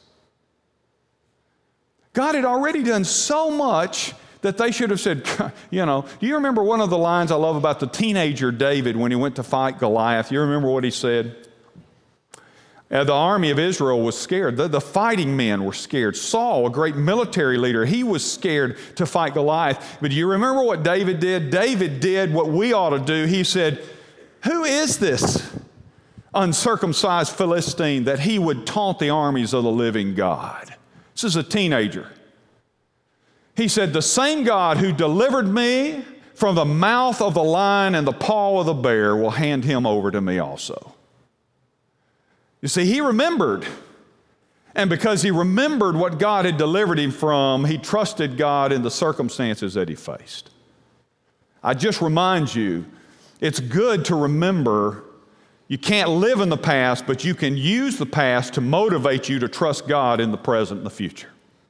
God had already done so much that they should have said, you know, do you remember one of the lines I love about the teenager David when he went to fight Goliath? You remember what he said? Uh, the army of Israel was scared. The, the fighting men were scared. Saul, a great military leader, he was scared to fight Goliath. But do you remember what David did? David did what we ought to do. He said, who is this? uncircumcised Philistine, that he would taunt the armies of the living God. This is a teenager. He said, the same God who delivered me from the mouth of the lion and the paw of the bear will hand him over to me also. You see, he remembered. And because he remembered what God had delivered him from, he trusted God in the circumstances that he faced. I just remind you, it's good to remember you can't live in the past, but you can use the past to motivate you to trust God in the present and the future.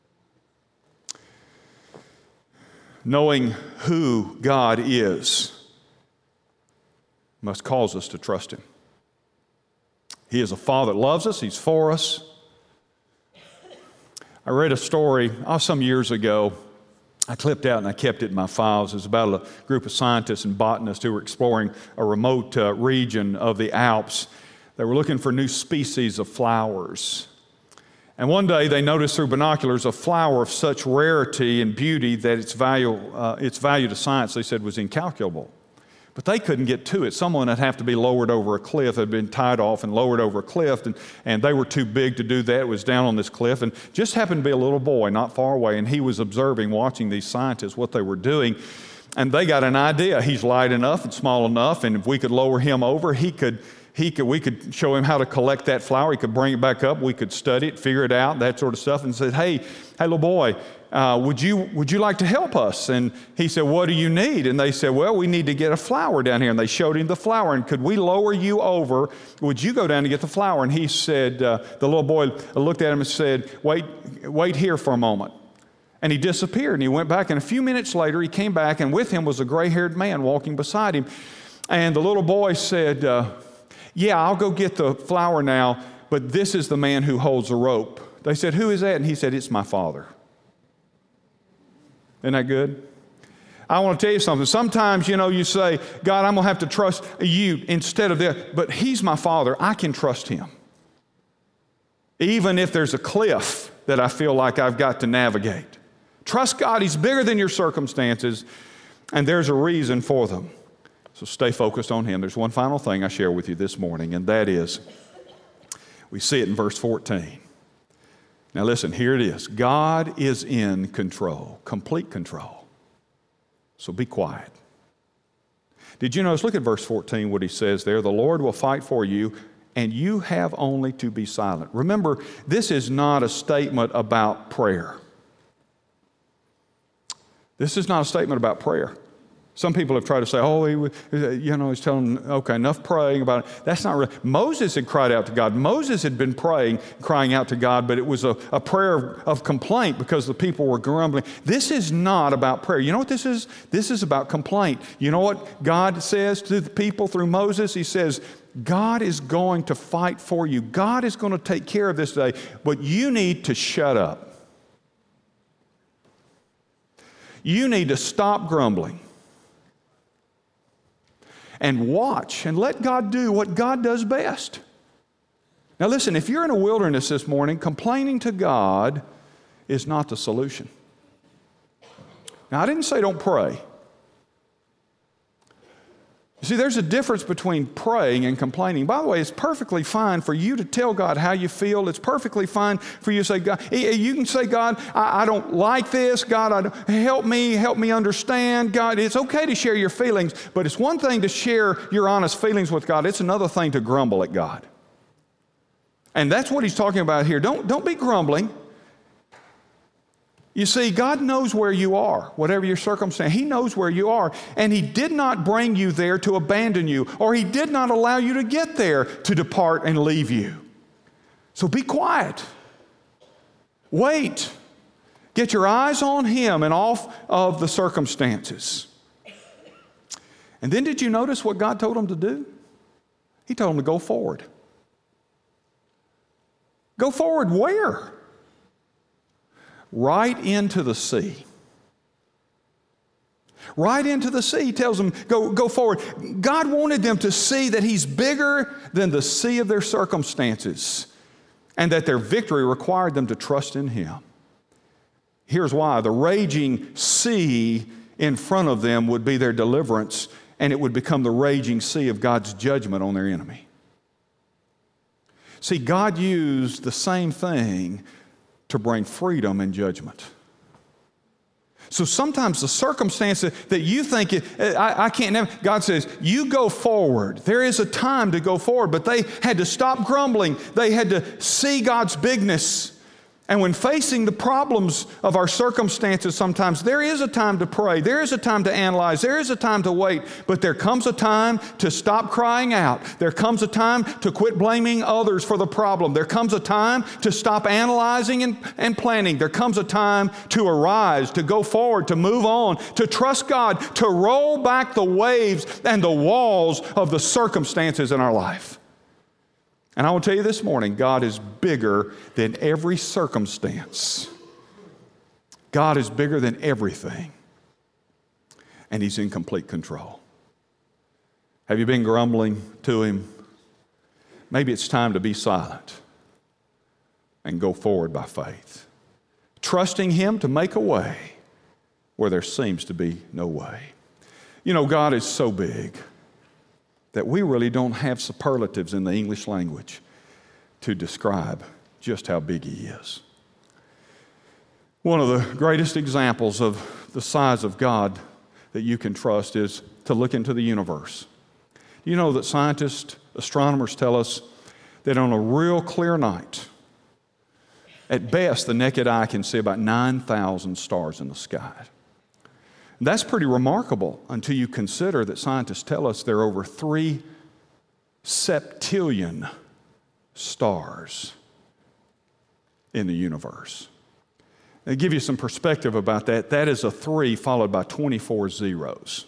Knowing who God is must cause us to trust Him. He is a Father that loves us. He's for us. I read a story oh, some years ago. I clipped out and I kept it in my files. It was about a group of scientists and botanists who were exploring a remote uh, region of the Alps. They were looking for new species of flowers. And one day they noticed through binoculars a flower of such rarity and beauty that its value, uh, its value to science, they said, was incalculable. But they couldn't get to it. Someone would have to be lowered over a cliff, had been tied off and lowered over a cliff, and, and they were too big to do that. It was down on this cliff, and just happened to be a little boy not far away, and he was observing, watching these scientists, what they were doing. And they got an idea. He's light enough and small enough, and if we could lower him over, he could He could, we could show him how to collect that flower. He could bring it back up. We could study it, figure it out, that sort of stuff, and said, hey, hey, little boy, uh, would you would you like to help us? And he said, what do you need? And they said, well, we need to get a flower down here. And they showed him the flower. And could we lower you over? Would you go down to get the flower? And he said, uh, the little boy looked at him and said, wait, wait here for a moment. And he disappeared. And he went back. And a few minutes later, he came back, and with him was a gray-haired man walking beside him. And the little boy said, uh, yeah, I'll go get the flower now, but this is the man who holds the rope. They said, who is that? And he said, it's my father. Isn't that good? I want to tell you something. Sometimes, you know, you say, God, I'm going to have to trust you instead of that, but He's my Father. I can trust Him. Even if there's a cliff that I feel like I've got to navigate. Trust God. He's bigger than your circumstances, and there's a reason for them. So stay focused on Him. There's one final thing I share with you this morning, and that is, we see it in verse fourteen. Now listen, here it is. God is in control, complete control. So be quiet. Did you notice, look at verse fourteen, what he says there. The Lord will fight for you, and you have only to be silent. Remember, this is not a statement about prayer. This is not a statement about prayer. Some people have tried to say, oh, he, you know, he's telling them, okay, enough praying about it. That's not real. Moses had cried out to God. Moses had been praying, crying out to God, but it was a, a prayer of complaint because the people were grumbling. This is not about prayer. You know what this is? This is about complaint. You know what God says to the people through Moses? He says, God is going to fight for you. God is going to take care of this day, but you need to shut up. You need to stop grumbling. And watch and let God do what God does best. Now listen, if you're in a wilderness this morning, complaining to God is not the solution. Now I didn't say don't pray. You see, there's a difference between praying and complaining. By the way, it's perfectly fine for you to tell God how you feel. It's perfectly fine for you to say, God, you can say, God, I, I don't like this. God, I don't, help me, help me understand. God, it's okay to share your feelings, but it's one thing to share your honest feelings with God. It's another thing to grumble at God. And that's what he's talking about here. Don't, don't be grumbling. You see, God knows where you are, whatever your circumstance. He knows where you are. And He did not bring you there to abandon you, or He did not allow you to get there to depart and leave you. So be quiet. Wait. Get your eyes on Him and off of the circumstances. And then did you notice what God told him to do? He told him to go forward. Go forward where? Right into the sea. Right into the sea. He tells them, go, go forward. God wanted them to see that He's bigger than the sea of their circumstances, and that their victory required them to trust in Him. Here's why. The raging sea in front of them would be their deliverance, and it would become the raging sea of God's judgment on their enemy. See, God used the same thing to bring freedom and judgment. So sometimes the circumstances that you think, I, I can't never, God says, you go forward. There is a time to go forward, but they had to stop grumbling. They had to see God's bigness. And when facing the problems of our circumstances sometimes, there is a time to pray. There is a time to analyze. There is a time to wait. But there comes a time to stop crying out. There comes a time to quit blaming others for the problem. There comes a time to stop analyzing and, and planning. There comes a time to arise, to go forward, to move on, to trust God, to roll back the waves and the walls of the circumstances in our life. And I will tell you this morning, God is bigger than every circumstance. God is bigger than everything. And He's in complete control. Have you been grumbling to Him? Maybe it's time to be silent and go forward by faith, trusting Him to make a way where there seems to be no way. You know, God is so big that we really don't have superlatives in the English language to describe just how big He is. One of the greatest examples of the size of God that you can trust is to look into the universe. You know that scientists, astronomers tell us that on a real clear night, at best, the naked eye can see about nine thousand stars in the sky. That's pretty remarkable until you consider that scientists tell us there are over three septillion stars in the universe. To give you some perspective about that, that is a three followed by twenty-four zeros.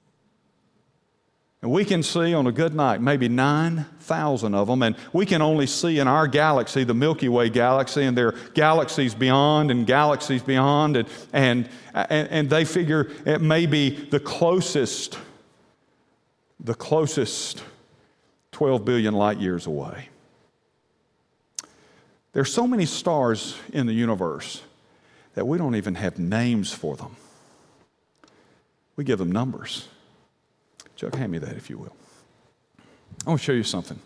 And we can see on a good night maybe nine thousand of them, and we can only see in our galaxy, the Milky Way galaxy, and there are galaxies beyond and galaxies beyond, and, and, and they figure it may be the closest, the closest twelve billion light years away. There's so many stars in the universe that we don't even have names for them. We give them numbers. Chuck, hand me that if you will. I want to show you something.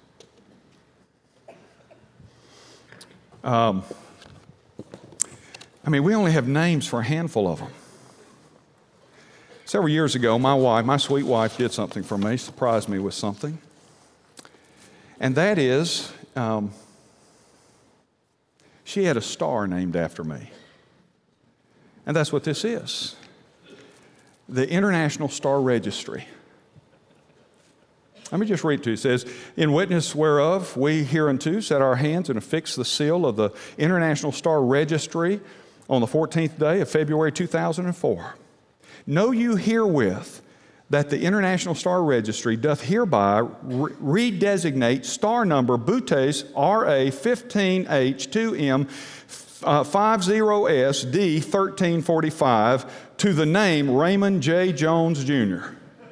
Um, I mean, we only have names for a handful of them. Several years ago, my wife, my sweet wife, did something for me, surprised me with something. And that is, um, she had a star named after me. And that's what this is. The International Star Registry. Let me just read to you. It says, in witness whereof we hereunto set our hands and affix the seal of the International Star Registry on the fourteenth day of February two thousand four. Know you herewith that the International Star Registry doth hereby re- redesignate star number Bootes R A fifteen H two M uh, fifty S D thirteen forty-five to the name Raymond J. Jones, Junior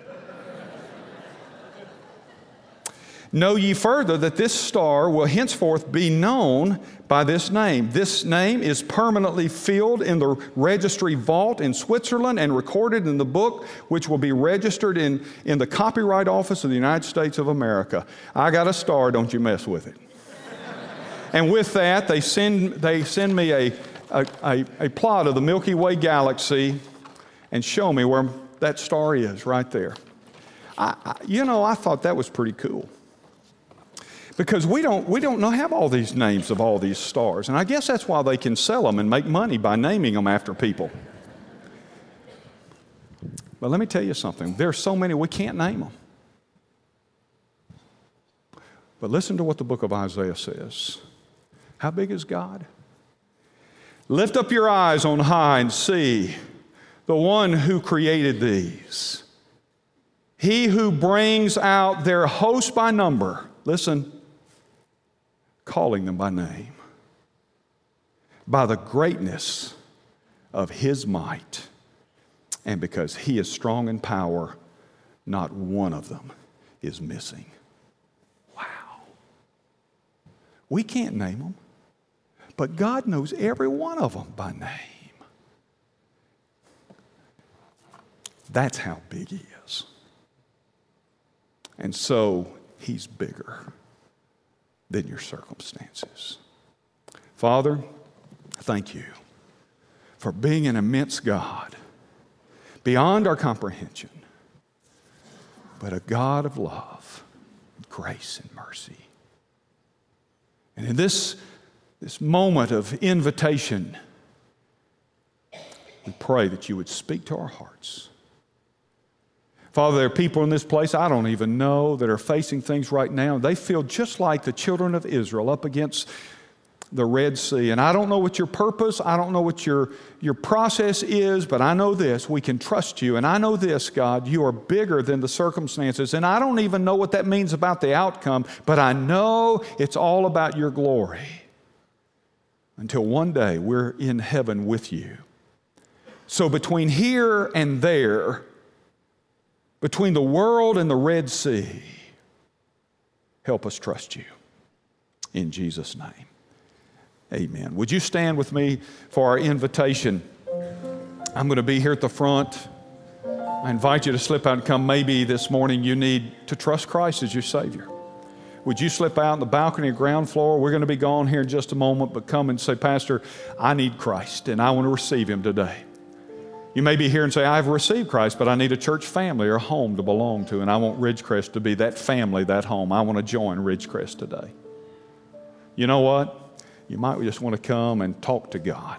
Know ye further that this star will henceforth be known by this name. This name is permanently filled in the registry vault in Switzerland and recorded in the book, which will be registered in, in the Copyright Office of the United States of America. I got a star, don't you mess with it. And with that, they send, they send me a, a, a, a plot of the Milky Way galaxy and show me where that star is right there. I, I, you know, I thought that was pretty cool. Because we don't, we don't know, have all these names of all these stars. And I guess that's why they can sell them and make money by naming them after people. But let me tell you something. There are so many we can't name them. But listen to what the book of Isaiah says. How big is God? Lift up your eyes on high and see the one who created these. He who brings out their host by number. Listen. Calling them by name, by the greatness of His might, and because He is strong in power, not one of them is missing. Wow. We can't name them, but God knows every one of them by name. That's how big He is. And so He's bigger than your circumstances. Father, thank you for being an immense God, beyond our comprehension, but a God of love, grace, and mercy. And in this, this moment of invitation, we pray that you would speak to our hearts. Father, there are people in this place I don't even know that are facing things right now. They feel just like the children of Israel up against the Red Sea. And I don't know what your purpose, I don't know what your, your process is, but I know this, we can trust you. And I know this, God, you are bigger than the circumstances. And I don't even know what that means about the outcome, but I know it's all about your glory. Until one day we're in heaven with you. So between here and there, between the world and the Red Sea, help us trust you. In Jesus' name, amen. Would you stand with me for our invitation? I'm going to be here at the front. I invite you to slip out and come. Maybe this morning you need to trust Christ as your Savior. Would you slip out on the balcony or ground floor? We're going to be gone here in just a moment, but come and say, Pastor, I need Christ and I want to receive Him today. You may be here and say, I've received Christ, but I need a church family or a home to belong to, and I want Ridgecrest to be that family, that home. I want to join Ridgecrest today. You know what? You might just want to come and talk to God.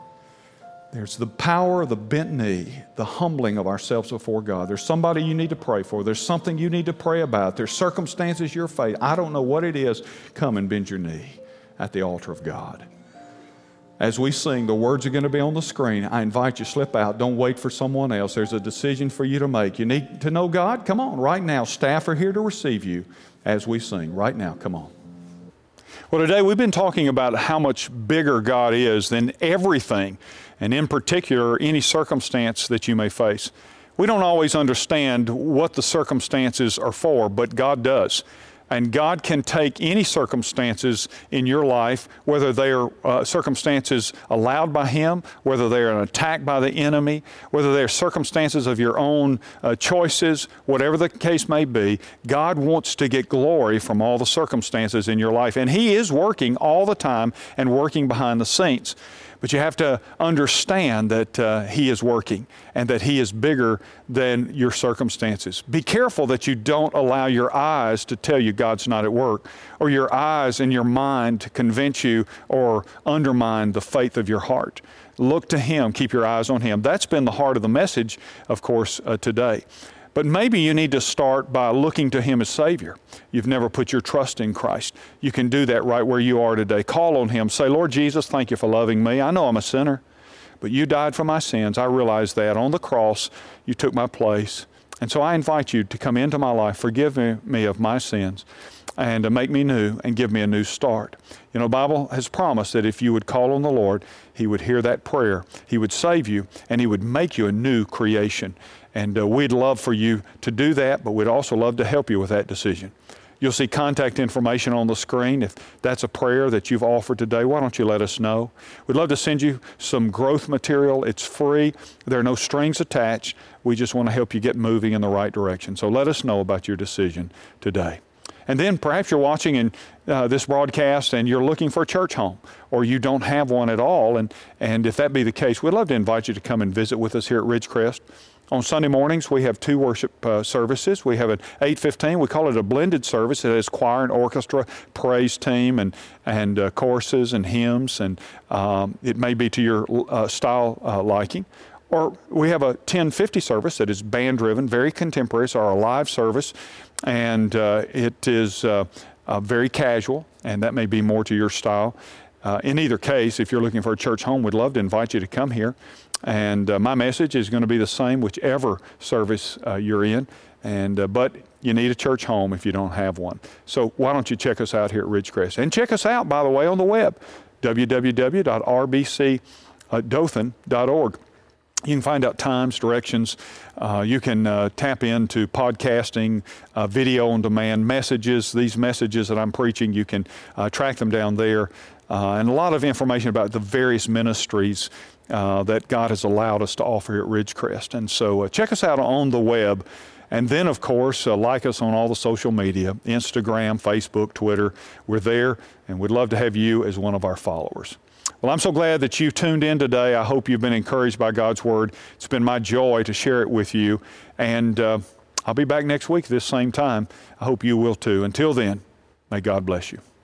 There's the power of the bent knee, the humbling of ourselves before God. There's somebody you need to pray for. There's something you need to pray about. There's circumstances you're facing. I don't know what it is. Come and bend your knee at the altar of God. As we sing, the words are going to be on the screen. I invite you, slip out. Don't wait for someone else. There's a decision for you to make. You need to know God? Come on, right now. Staff are here to receive you as we sing. Right now, come on. Well, today we've been talking about how much bigger God is than everything, and in particular, any circumstance that you may face. We don't always understand what the circumstances are for, but God does. And God can take any circumstances in your life, whether they are uh, circumstances allowed by Him, whether they are an attack by the enemy, whether they are circumstances of your own uh, choices, whatever the case may be, God wants to get glory from all the circumstances in your life. And He is working all the time and working behind the scenes. But you have to understand that uh, He is working and that He is bigger than your circumstances. Be careful that you don't allow your eyes to tell you God's not at work, or your eyes and your mind to convince you or undermine the faith of your heart. Look to Him. Keep your eyes on Him. That's been the heart of the message, of course, uh, today. But maybe you need to start by looking to Him as Savior. You've never put your trust in Christ. You can do that right where you are today. Call on Him. Say, Lord Jesus, thank you for loving me. I know I'm a sinner, but you died for my sins. I realize that. On the cross, you took my place. And so I invite you to come into my life, forgive me, me of my sins, and to make me new and give me a new start. You know, the Bible has promised that if you would call on the Lord, He would hear that prayer. He would save you, and He would make you a new creation. And uh, we'd love for you to do that, but we'd also love to help you with that decision. You'll see contact information on the screen. If that's a prayer that you've offered today, why don't you let us know? We'd love to send you some growth material. It's free. There are no strings attached. We just want to help you get moving in the right direction. So let us know about your decision today. And then perhaps you're watching in uh, this broadcast and you're looking for a church home, or you don't have one at all. And, and if that be the case, we'd love to invite you to come and visit with us here at Ridgecrest. On Sunday mornings, we have two worship uh, services. We have an eight fifteen. We call it a blended service. It has choir and orchestra, praise team, and, and uh, choruses and hymns. And um, it may be to your uh, style uh, liking. Or we have a ten fifty service that is band-driven, very contemporary. It's our live service. And uh, it is uh, uh, very casual, and that may be more to your style. Uh, in either case, if you're looking for a church home, we'd love to invite you to come here. And uh, my message is going to be the same whichever service uh, you're in. And uh, but you need a church home if you don't have one. So why don't you check us out here at Ridgecrest? And check us out, by the way, on the web, w w w dot r b c dothan dot org. You can find out times, directions. Uh, you can uh, tap into podcasting, uh, video on demand, messages. These messages that I'm preaching, you can uh, track them down there. Uh, and a lot of information about the various ministries uh, that God has allowed us to offer here at Ridgecrest. And so uh, check us out on the web And then, of course, uh, like us on all the social media, Instagram, Facebook, Twitter. We're there, and we'd love to have you as one of our followers. Well, I'm so glad that you've tuned in today. I hope you've been encouraged by God's Word. It's been my joy to share it with you. And uh, I'll be back next week this same time. I hope you will too. Until then, may God bless you.